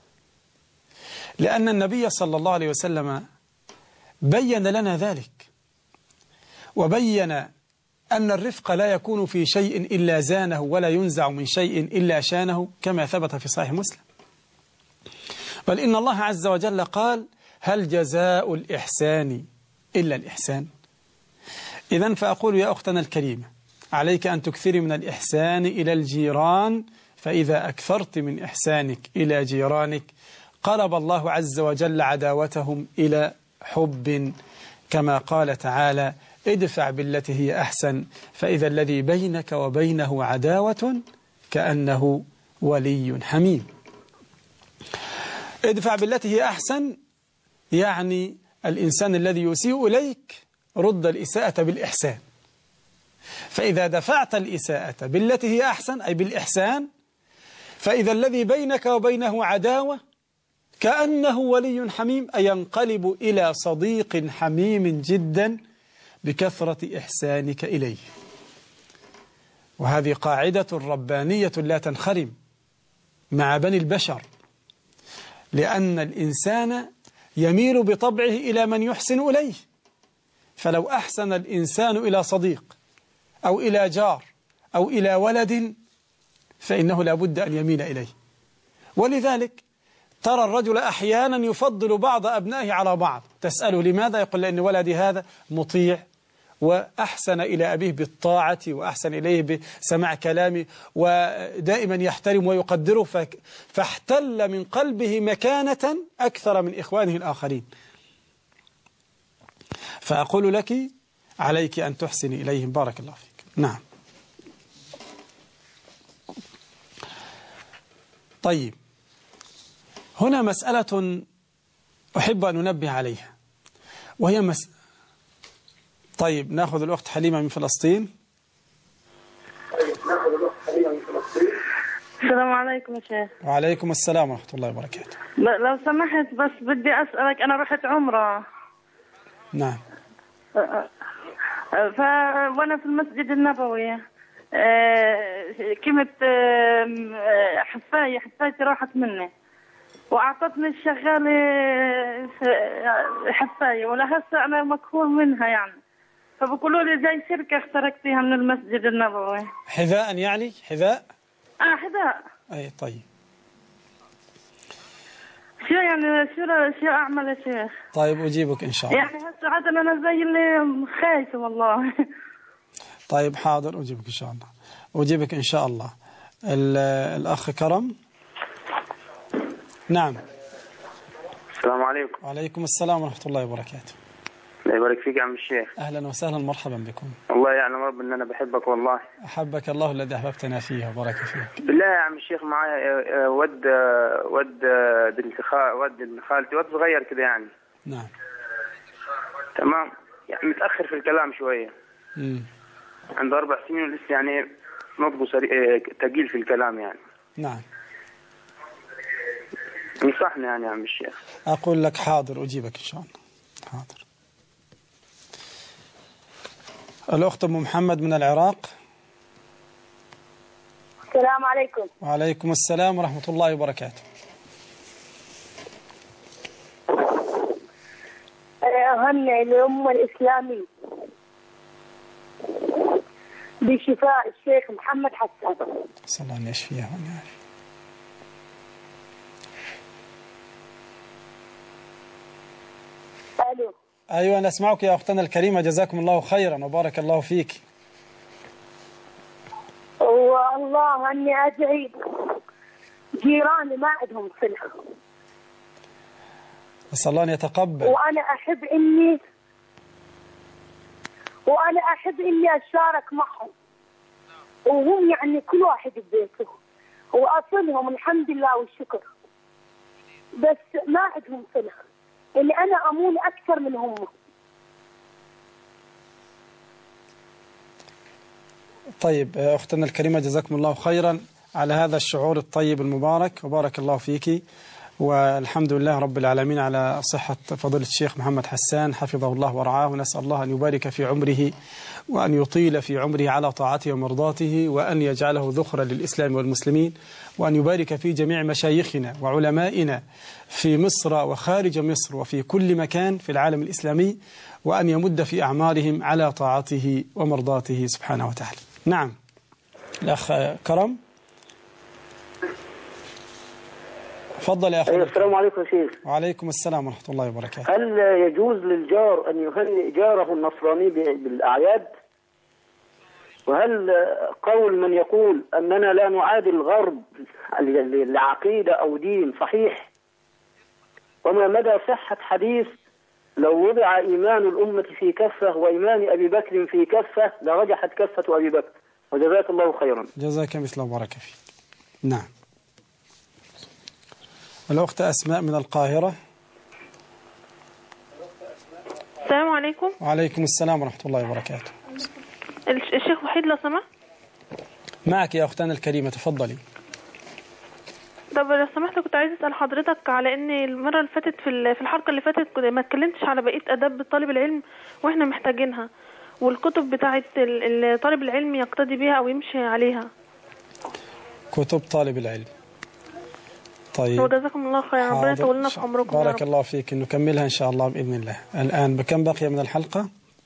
لأن النبي صلى الله عليه وسلم بين لنا ذلك، وبين أن الرفق لا يكون في شيء إلا زانه، ولا ينزع من شيء إلا شانه، كما ثبت في صحيح مسلم. بل إن الله عز وجل قال: هل جزاء الإحسان إلا الإحسان؟ إذن فأقول يا أختنا الكريمة، عليك أن تكثري من الإحسان إلى الجيران، فإذا أكثرت من إحسانك إلى جيرانك قلب الله عز وجل عداوتهم إلى حب، كما قال تعالى: ادفع بالتي هي أحسن فإذا الذي بينك وبينه عداوة كأنه ولي حميم. ادفع بالتي هي أحسن يعني الإنسان الذي يسيء إليك رد الإساءة بالإحسان، فإذا دفعت الإساءة بالتي هي أحسن أي بالإحسان فإذا الذي بينك وبينه عداوة كأنه ولي حميم، أي ينقلب إلى صديق حميم جدا بكثرة إحسانك إليه. وهذه قاعدة ربانية لا تنخرم مع بني البشر، لأن الإنسان يميل بطبعه إلى من يحسن إليه، فلو أحسن الإنسان إلى صديق أو إلى جار أو إلى ولد فإنه لا بد أن يميل إليه. ولذلك ترى الرجل أحيانا يفضل بعض أبنائه على بعض، تسأله لماذا؟ يقول: لأن ولدي هذا مطيع وأحسن إلى أبيه بالطاعة وأحسن إليه بسماع كلامه ودائما يحترم ويقدره، فاحتل من قلبه مكانة أكثر من إخوانه الآخرين. فأقول لك عليك أن تحسني إليهم. بارك الله فيك. نعم. طيب، هنا مسألة أحب أن ننبه عليها، وهي طيب نأخذ الأخت حليمة من فلسطين. السلام عليكم يا شيخ. وعليكم السلام ورحمة الله وبركاته. لو سمحت بس بدي أسألك، أنا رحت عمرة. نعم. وأنا في المسجد النبوي كنت حفايتي راحت مني وأعطتني الشغالة حفاية، ولهسه أنا مكهول منها يعني، فبقولوا لي زي شركة اخترقتيها من المسجد النبوي. حذاء يعني؟ حذاء؟ حذاء. أي طيب. شو يعني شو أعمل يا شيخ؟ طيب أجيبك إن شاء الله. يعني هسه عادة أنا زي اللي خايفة والله. طيب حاضر أجيبك إن شاء الله، أجيبك إن شاء الله. الأخ كرم. نعم. السلام عليكم. وعليكم السلام ورحمة الله وبركاته. الله يبارك فيك يا عم الشيخ. أهلا وسهلا، مرحبا بكم. الله يعلم رب ان انا بحبك والله. أحبك الله الذي أحببتنا فيه وبارك فيك. بالله يا عم الشيخ معايا ود ابن خالتي، ود صغير كده يعني. نعم. تمام، يعني متأخر في الكلام شوية. عنده 4 سنين ولسه يعني نطقه ثقيل في الكلام يعني. نعم. انصحني يعني يا عم الشيخ. أقول لك حاضر أجيبك إن شاء الله. حاضر. الأخت أم محمد من العراق. السلام عليكم. وعليكم السلام ورحمة الله وبركاته. نهنئ الأمة الإسلامية بشفاء الشيخ محمد حسان. صلى الله عليه يشفيه ونعافيه. ألو. أيوة نسمعك يا أختنا الكريمة، جزاكم الله خيرا وبارك الله فيك. والله أني أدعي جيراني ما عندهم صلة، أسأل الله أن يتقبل. وأنا أحب إني أشارك معهم، وهم يعني كل واحد ببيته وأصلهم الحمد لله والشكر، بس ما عندهم صلة، إني أنا أمون أكثر من هم. طيب أختنا الكريمة جزاكم الله خيرا على هذا الشعور الطيب المبارك وبارك الله فيك، والحمد لله رب العالمين على صحة فضيلة الشيخ محمد حسان حفظه الله ورعاه، ونسأل الله أن يبارك في عمره وأن يطيل في عمره على طاعته ومرضاته، وأن يجعله ذخرا للإسلام والمسلمين، وأن يبارك في جميع مشايخنا وعلمائنا في مصر وخارج مصر وفي كل مكان في العالم الإسلامي، وأن يمد في أعمارهم على طاعته ومرضاته سبحانه وتعالى. نعم الأخ كرم، تفضل يا أخي. السلام عليكم يا شيخ. وعليكم السلام ورحمة الله وبركاته. هل يجوز للجار أن يهنئ جاره النصراني بالأعياد؟ وهل قول من يقول أننا لا نعادي الغرب لعقيدة أو دين صحيح؟ وما مدى صحة حديث لو وضع إيمان الأمة في كفة وإيمان أبي بكر في كفة لرجحت كفة أبي بكر؟ وجزاك الله خيرا. جزاك مثل وبارك فيك. نعم الأخت أسماء من القاهرة. السلام عليكم. وعليكم السلام ورحمة الله وبركاته. الشيخ وحيد لو سمحت. معك يا أختنا الكريمة، تفضلي. طب لو سمحت كنت عايز أسأل حضرتك على إن المرة اللي فاتت في الحلقة اللي فاتت ما اتكلمتش على بقية آداب طالب العلم وإحنا محتاجينها، والكتب بتاعت طالب العلم يقتدي بيها أو يمشي عليها. كتب طالب العلم. طيب وجزاكم الله خيرا، ربنا يطولنا في عمركم. بارك الله فيك، نكملها إن شاء الله بإذن الله. الآن بكم بقي من الحلقة؟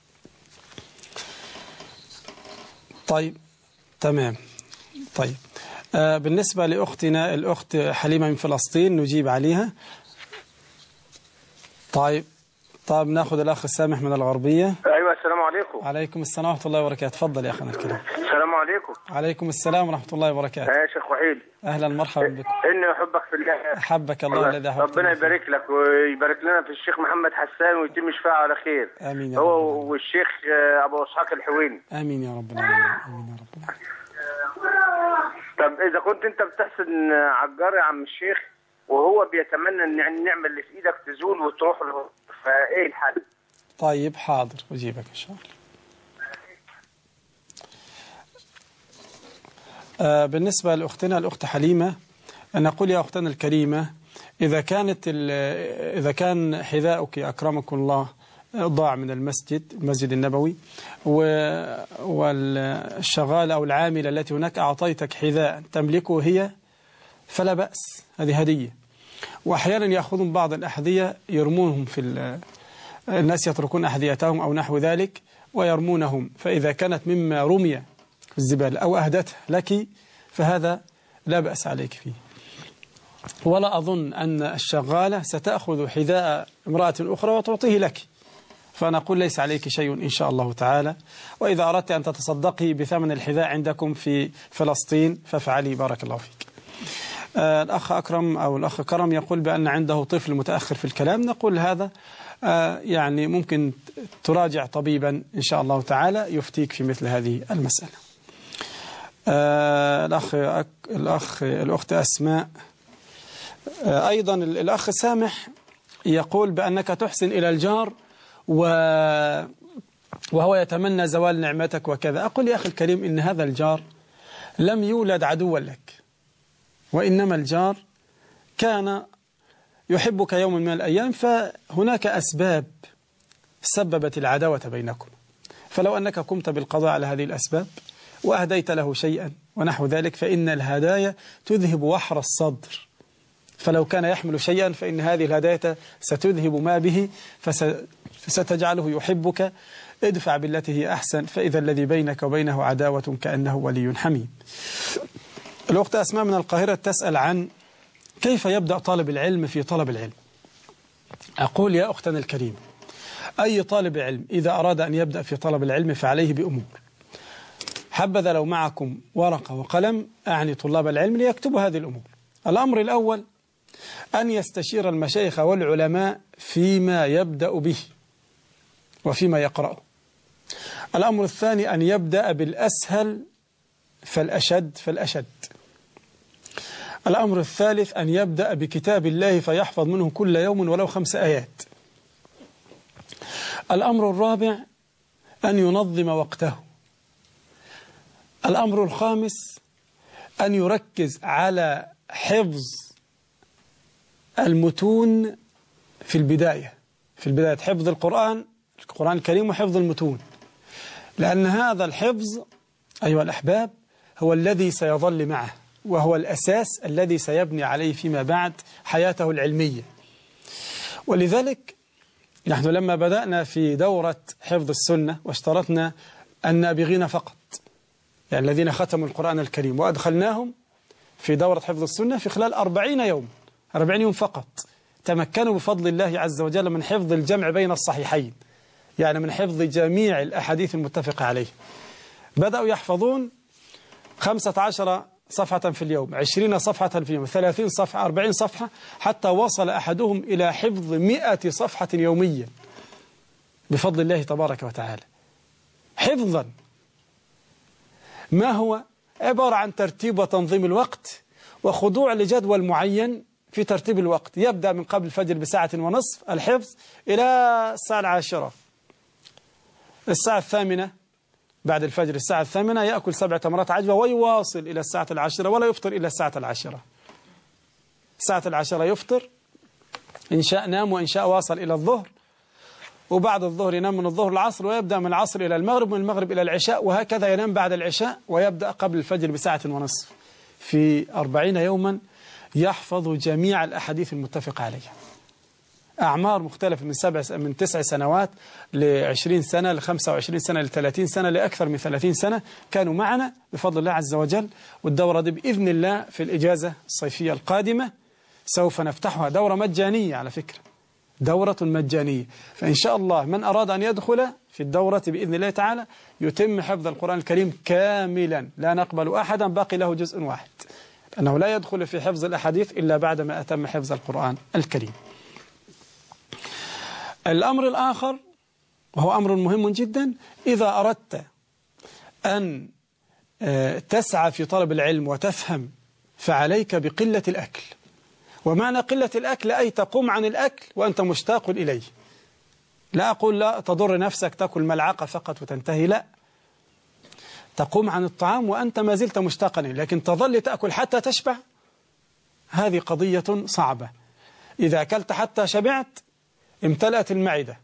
طيب تمام. طيب بالنسبة لأختنا الأخت حليمة من فلسطين نجيب عليها. طيب ناخذ الأخ سامح من الغربية. أيوة السلام عليكم. عليكم السلام ورحمة الله وبركاته. تفضل يا أخنا الكريم. السلام عليكم. عليكم السلام ورحمة الله وبركاته. يا شيخ وحيد، أهلا مرحبا بك. إني أحبك في الله. أحبك الله الذي أحببتني. ربنا يبارك لك ويبارك لنا في الشيخ محمد حسان ويتم شفاعه على خير. آمين يا رب. هو العالمين. والشيخ أبو إسحاق الحويني. آمين يا رب العالمين. آمين يا رب العالمين. طب إذا كنت أنت بتحسن عجار يا عم الشيخ وهو بيتمنى إن النعمة اللي في إيدك تزول وتروح له، فإيه الحل؟ طيب حاضر أجيبك إن شاء الله. بالنسبة لأختنا الأخت حليمة نقول يا أختنا الكريمة إذا كان حذاؤك أكرمكم الله ضاع من المسجد النبوي والشغالة أو العاملة التي هناك أعطيتك حذاء تملكه هي فلا بأس، هذه هدية. وأحيانا يأخذون بعض الأحذية يرمونهم الناس يتركون أحذيتهم أو نحو ذلك ويرمونهم، فإذا كانت مما رمي في الزبالة أو أهدته لك فهذا لا بأس عليك فيه. ولا أظن أن الشغالة ستأخذ حذاء امرأة أخرى وتعطيه لك، فنقول ليس عليك شيء إن شاء الله تعالى. وإذا أردت أن تتصدقي بثمن الحذاء عندكم في فلسطين فافعلي بارك الله فيك. الأخ أكرم أو الأخ كرم يقول بأن عنده طفل متأخر في الكلام. نقول هذا يعني ممكن تراجع طبيبا إن شاء الله تعالى يفتيك في مثل هذه المسألة. الأخت أسماء أيضا الأخ سامح يقول بأنك تحسن إلى الجار وهو يتمنى زوال نعمتك وكذا. أقول يا أخي الكريم إن هذا الجار لم يولد عدوا لك، وإنما الجار كان يحبك يوم من الأيام، فهناك أسباب سببت العداوة بينكم، فلو أنك قمت بالقضاء على هذه الأسباب وأهديت له شيئا ونحو ذلك فإن الهدايا تذهب وحر الصدر، فلو كان يحمل شيئا فإن هذه الهداية ستذهب ما به فستجعله يحبك. ادفع بالتي هي أحسن فإذا الذي بينك وبينه عداوة كأنه ولي حميم. الأخت أسماء من القاهرة تسأل عن كيف يبدأ طالب العلم في طلب العلم. أقول يا أختنا الكريمة، أي طالب علم إذا أراد أن يبدأ في طلب العلم فعليه بأمور. حبذا لو معكم ورقة وقلم، أعني طلاب العلم، ليكتبوا هذه الأمور. الأمر الأول أن يستشير المشايخ والعلماء فيما يبدأ به وفيما يقرأه. الأمر الثاني أن يبدأ بالأسهل فالأشد فالأشد. الأمر الثالث أن يبدأ بكتاب الله فيحفظ منه كل يوم ولو 5 آيات. الأمر الرابع أن ينظم وقته. الأمر الخامس أن يركز على حفظ المتون في البداية حفظ القرآن الكريم وحفظ المتون، لأن هذا الحفظ أيها الأحباب هو الذي سيظل معه، وهو الأساس الذي سيبني عليه فيما بعد حياته العلمية. ولذلك نحن لما بدأنا في دورة حفظ السنة واشترطنا النابغين فقط، يعني الذين ختموا القرآن الكريم، وأدخلناهم في دورة حفظ السنة في خلال 40 يوم فقط، تمكنوا بفضل الله عز وجل من حفظ الجمع بين الصحيحين، يعني من حفظ جميع الأحاديث المتفقة عليه. بدأوا يحفظون 15 صفحة في اليوم، 20 صفحة في اليوم، 30 صفحة، 40 صفحة، حتى وصل أحدهم إلى حفظ 100 صفحة يوميا بفضل الله تبارك وتعالى. حفظا ما هو عبارة عن ترتيب وتنظيم الوقت وخضوع لجدول معين في ترتيب الوقت. يبدأ من قبل الفجر ب1:30 الحفظ إلى الساعة 10، الساعة 8 بعد الفجر، الساعة 8 يأكل 7 تمرات عجوة ويواصل إلى الساعة 10 ولا يفطر إلى الساعة 10. الساعة 10 يفطر، إن شاء نام وإن شاء واصل إلى الظهر، وبعد الظهر ينام من الظهر العصر، ويبدأ من العصر إلى المغرب، ومن المغرب إلى العشاء، وهكذا ينام بعد العشاء، ويبدأ قبل الفجر ب1:30. في 40 يوما يحفظ جميع الأحاديث المتفقة عليها. أعمار مختلفة من 9 سنوات ل20 سنة ل25 سنة ل30 سنة لأكثر من 30 سنة كانوا معنا بفضل الله عز وجل. والدورة دي بإذن الله في الإجازة الصيفية القادمة سوف نفتحها، دورة مجانية على فكرة، دورة مجانية. فإن شاء الله من أراد أن يدخل في الدورة بإذن الله تعالى يتم حفظ القرآن الكريم كاملا، لا نقبل أحدا باقي له جزء واحد، أنه لا يدخل في حفظ الأحاديث إلا بعدما أتم حفظ القرآن الكريم. الأمر الآخر وهو أمر مهم جدا، إذا أردت أن تسعى في طلب العلم وتفهم فعليك بقلة الأكل. ومعنى قلة الأكل أي تقوم عن الأكل وأنت مشتاق إليه. لا أقول لا تضر نفسك تأكل ملعقة فقط وتنتهي، لا، تقوم عن الطعام وأنت ما زلت مشتاقا إليه، لكن تظل تأكل حتى تشبع، هذه قضية صعبة. إذا أكلت حتى شبعت امتلأت المعدة،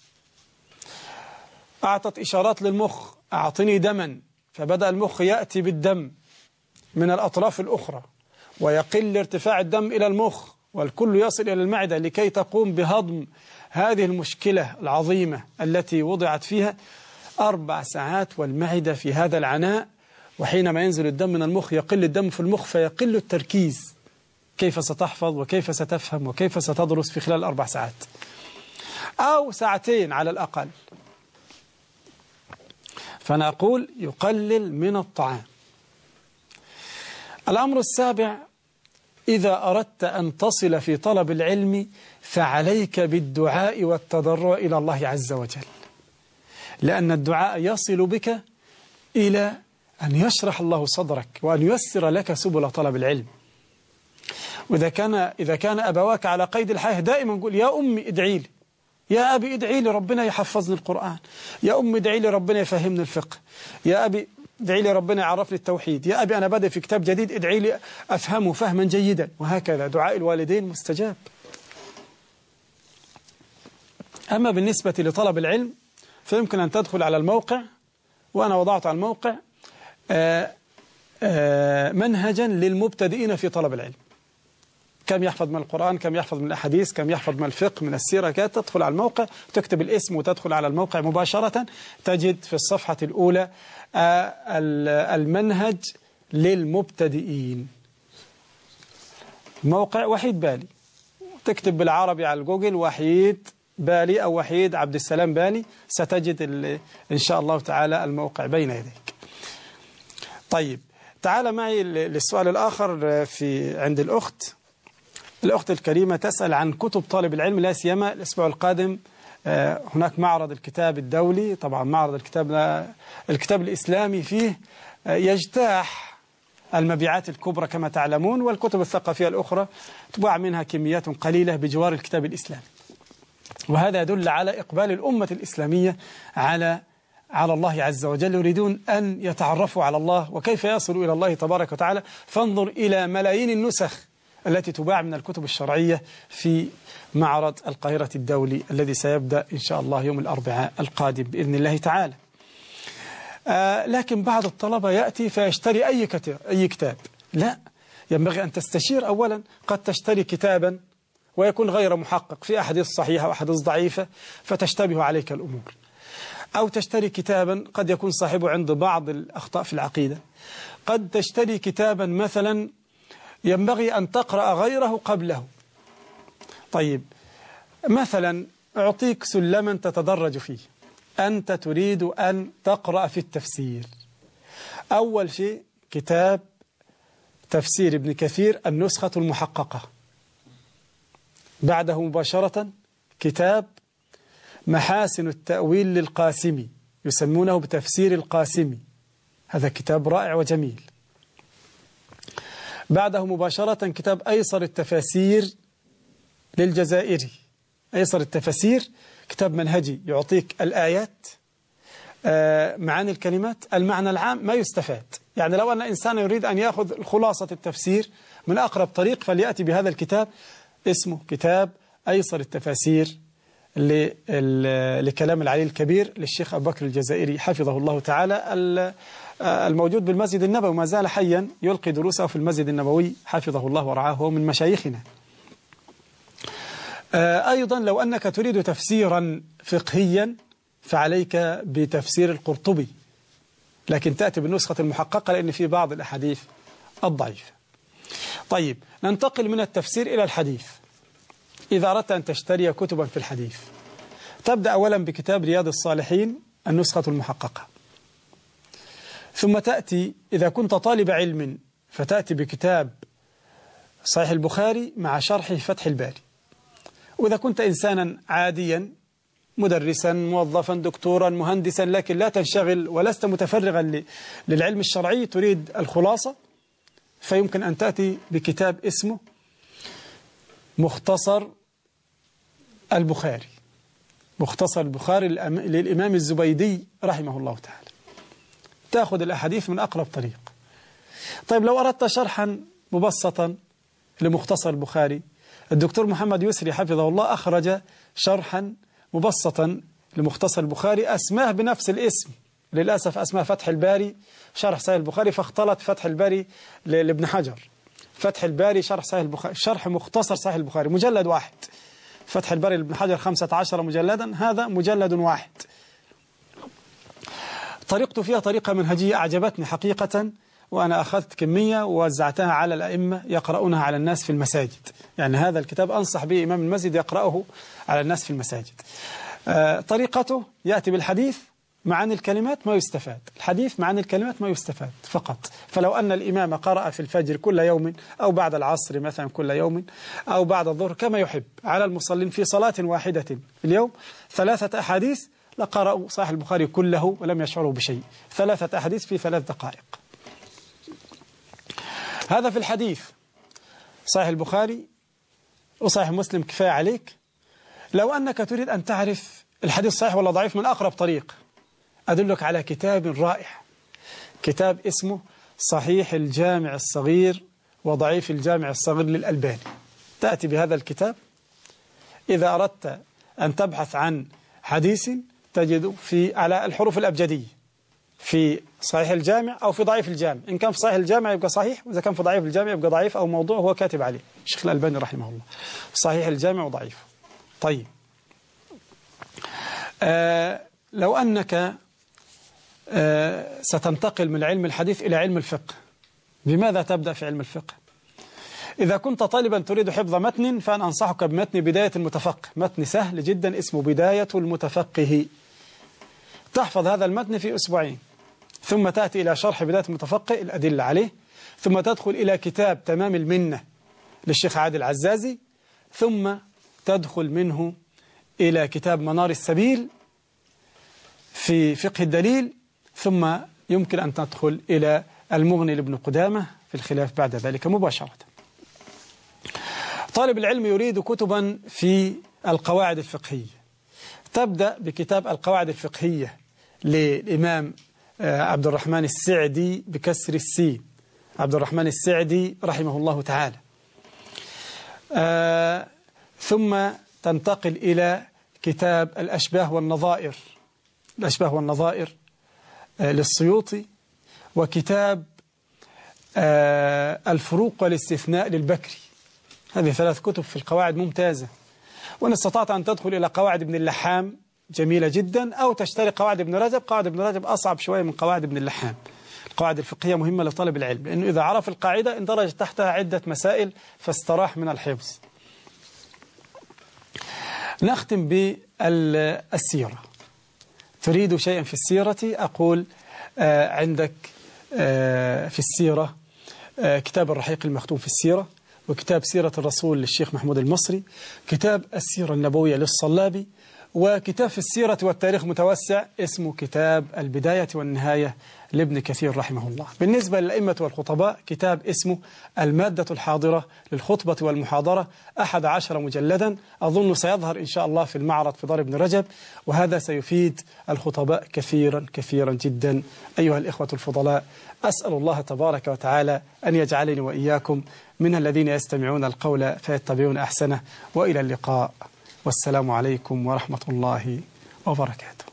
أعطت إشارات للمخ أعطني دما، فبدأ المخ يأتي بالدم من الأطراف الأخرى، ويقل ارتفاع الدم إلى المخ، والكل يصل إلى المعدة لكي تقوم بهضم هذه المشكلة العظيمة التي وضعت فيها 4 ساعات والمعدة في هذا العناء. وحينما ينزل الدم من المخ يقل الدم في المخ فيقل التركيز، كيف ستحفظ وكيف ستفهم وكيف ستدرس في خلال 4 ساعات أو 2 ساعات على الأقل. فأنا أقول يقلل من الطعام. الأمر السابع، إذا أردت أن تصل في طلب العلم فعليك بالدعاء والتضرع إلى الله عز وجل، لأن الدعاء يصل بك إلى أن يشرح الله صدرك وأن ييسر لك سبل طلب العلم. إذا كان أبواك على قيد الحياة دائما قل يا أمي ادعي لي، يا أبي ادعي لي ربنا يحفظني القرآن، يا أمي ادعي لي ربنا يفهمني الفقه، يا أبي ادعي لي ربنا يعرفني التوحيد، يا أبي أنا بدأ في كتاب جديد ادعي لي أفهمه فهما جيدا، وهكذا دعاء الوالدين مستجاب. أما بالنسبة لطلب العلم فيمكن أن تدخل على الموقع، وأنا وضعت على الموقع منهجا للمبتدئين في طلب العلم. كم يحفظ من القرآن، كم يحفظ من الأحاديث، كم يحفظ من الفقه، من السيرة، كده تدخل على الموقع، تكتب الاسم وتدخل على الموقع مباشرة، تجد في الصفحة الأولى المنهج للمبتدئين، موقع وحيد بالي، تكتب بالعربي على جوجل وحيد بالي أو وحيد عبد السلام بالي، ستجد إن شاء الله تعالى الموقع بين يديك. طيب تعال معي للسؤال الآخر عند الأخت الكريمة تسأل عن كتب طالب العلم، لا سيما الأسبوع القادم هناك معرض الكتاب الدولي، طبعا معرض الكتاب الإسلامي فيه يجتاح المبيعات الكبرى كما تعلمون، والكتب الثقافية الأخرى تباع منها كميات قليلة بجوار الكتاب الإسلامي، وهذا يدل على إقبال الأمة الإسلامية على الله عز وجل، يريدون أن يتعرفوا على الله وكيف يصلوا إلى الله تبارك وتعالى. فانظر إلى ملايين النسخ التي تباع من الكتب الشرعية في معرض القاهرة الدولي الذي سيبدأ إن شاء الله يوم الأربعاء القادم بإذن الله تعالى. لكن بعض الطلبة يأتي فيشتري أي كتاب، لا، ينبغي أن تستشير أولا. قد تشتري كتابا ويكون غير محقق في أحاديث صحيحة وأحاديث ضعيفة فتشتبه عليك الأمور، أو تشتري كتابا قد يكون صاحبه عنده بعض الأخطاء في العقيدة، قد تشتري كتابا مثلا ينبغي أن تقرأ غيره قبله. طيب مثلا أعطيك سلما تتدرج فيه، أنت تريد أن تقرأ في التفسير، أول شيء كتاب تفسير ابن كثير النسخة المحققة، بعده مباشرة كتاب محاسن التأويل للقاسمي، يسمونه بتفسير القاسمي، هذا كتاب رائع وجميل. بعده مباشرة كتاب أيسر التفاسير للجزائري، أيسر التفاسير كتاب منهجي يعطيك الآيات، معاني الكلمات، المعنى العام، ما يستفاد. يعني لو أن إنسان يريد أن يأخذ خلاصة التفسير من أقرب طريق فليأتي بهذا الكتاب، اسمه كتاب أيسر التفاسير لكلام العلي الكبير للشيخ أبو بكر الجزائري حفظه الله تعالى، الموجود بالمسجد النبوي، ما زال حيا يلقي دروسه في المسجد النبوي حفظه الله ورعاه، هو من مشايخنا. أيضا لو أنك تريد تفسيرا فقهيا فعليك بتفسير القرطبي، لكن تأتي بالنسخة المحققة لأن في بعض الأحاديث الضعيفة. طيب ننتقل من التفسير إلى الحديث. إذا أردت أن تشتري كتبا في الحديث تبدأ أولا بكتاب رياض الصالحين النسخة المحققة، ثم تأتي إذا كنت طالب علم فتأتي بكتاب صحيح البخاري مع شرح فتح الباري، وإذا كنت إنسانا عاديا مدرسا موظفا دكتورا مهندسا لكن لا تنشغل ولست متفرغا للعلم الشرعي تريد الخلاصة، فيمكن أن تأتي بكتاب اسمه مختصر البخاري، مختصر البخاري للإمام الزبيدي رحمه الله تعالى، تأخذ الأحاديث من أقرب طريق. طيب لو أردت شرحا مبسطا لمختصر البخاري، الدكتور محمد يسري حفظه الله أخرج شرحا مبسطا لمختصر البخاري أسماه بنفس الاسم، للأسف أسماه فتح الباري شرح صحيح البخاري، فاختلط فتح الباري لابن حجر، فتح الباري شرح صحيح البخاري، شرح مختصر صحيح البخاري مجلد واحد، فتح الباري لابن حجر 15 مجلدا، هذا مجلد واحد. طريقته فيها طريقة منهجية أعجبتني حقيقة، وأنا أخذت كمية ووزعتها على الأئمة يقرؤونها على الناس في المساجد، يعني هذا الكتاب أنصح به إمام المسجد يقرأه على الناس في المساجد. طريقته يأتي بالحديث معاني الكلمات ما يستفاد، الحديث معاني الكلمات ما يستفاد فقط. فلو أن الإمام قرأ في الفجر كل يوم أو بعد العصر مثلا كل يوم أو بعد الظهر كما يحب على المصلين في صلاة واحدة في اليوم 3 أحاديث لقرأوا صحيح البخاري كله ولم يشعروا بشيء، 3 أحاديث في 3 دقائق. هذا في الحديث. صحيح البخاري وصحيح مسلم كفاية عليك. لو أنك تريد أن تعرف الحديث صحيح ولا ضعيف من أقرب طريق أدلك على كتاب رائع، كتاب اسمه صحيح الجامع الصغير وضعيف الجامع الصغير للألباني. تأتي بهذا الكتاب، إذا أردت أن تبحث عن حديث تجد على الحروف الأبجدية في صحيح الجامع أو في ضعيف الجامع. إن كان في صحيح الجامع يبقى صحيح، وإذا كان في ضعيف الجامع يبقى ضعيف أو موضوع هو كاتب عليه الشيخ الألباني رحمه الله، صحيح الجامع وضعيف. طيب لو أنك ستنتقل من علم الحديث إلى علم الفقه، بماذا تبدأ في علم الفقه؟ إذا كنت طالبا تريد حفظ متن فأنا أنصحك بمتن بداية المتفقه، متن سهل جدا اسمه بداية المتفقه. تحفظ هذا المتن في أسبوعين، ثم تأتي إلى شرح بداية المتفقه الأدلة عليه، ثم تدخل إلى كتاب تمام المنة للشيخ عادل عزازي، ثم تدخل منه إلى كتاب منار السبيل في فقه الدليل، ثم يمكن أن تدخل إلى المغني لابن قدامة في الخلاف بعد ذلك مباشرة. طالب العلم يريد كتبا في القواعد الفقهية، تبدأ بكتاب القواعد الفقهية للإمام عبد الرحمن السعدي بكسر السين، عبد الرحمن السعدي رحمه الله تعالى. ثم تنتقل إلى كتاب الأشباه والنظائر، الأشباه والنظائر للسيوطي، وكتاب الفروق والاستثناء للبكري. هذه 3 كتب في القواعد ممتازة. وإن استطعت أن تدخل إلى قواعد ابن اللحام جميلة جدا، أو تشتري قواعد ابن رجب. قواعد ابن رجب أصعب شوية من قواعد ابن اللحام. القواعد الفقهية مهمة لطالب العلم، لأنه إذا عرف القاعدة اندرج تحتها عدة مسائل فاستراح من الحفظ. نختم بالسيرة. تريد شيئا في السيرة، أقول عندك في السيرة كتاب الرحيق المختوم في السيرة، وكتاب سيرة الرسول للشيخ محمود المصري، كتاب السيرة النبوية للصلابي، وكتاب في السيرة والتاريخ متوسع اسمه كتاب البداية والنهاية لابن كثير رحمه الله. بالنسبة للأئمة والخطباء كتاب اسمه المادة الحاضرة للخطبة والمحاضرة، 11 مجلدا، أظن سيظهر إن شاء الله في المعرض في دار ابن رجب، وهذا سيفيد الخطباء كثيرا كثيرا جدا. أيها الإخوة الفضلاء، أسأل الله تبارك وتعالى أن يجعلني وإياكم من الذين يستمعون القول فيتبعون أحسنه، وإلى اللقاء، والسلام عليكم ورحمة الله وبركاته.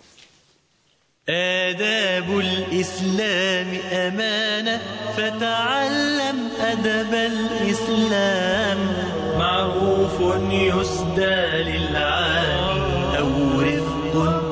آداب الإسلام أمانة، فتعلم أدب الإسلام. معروف يسدى للعالي أو رفق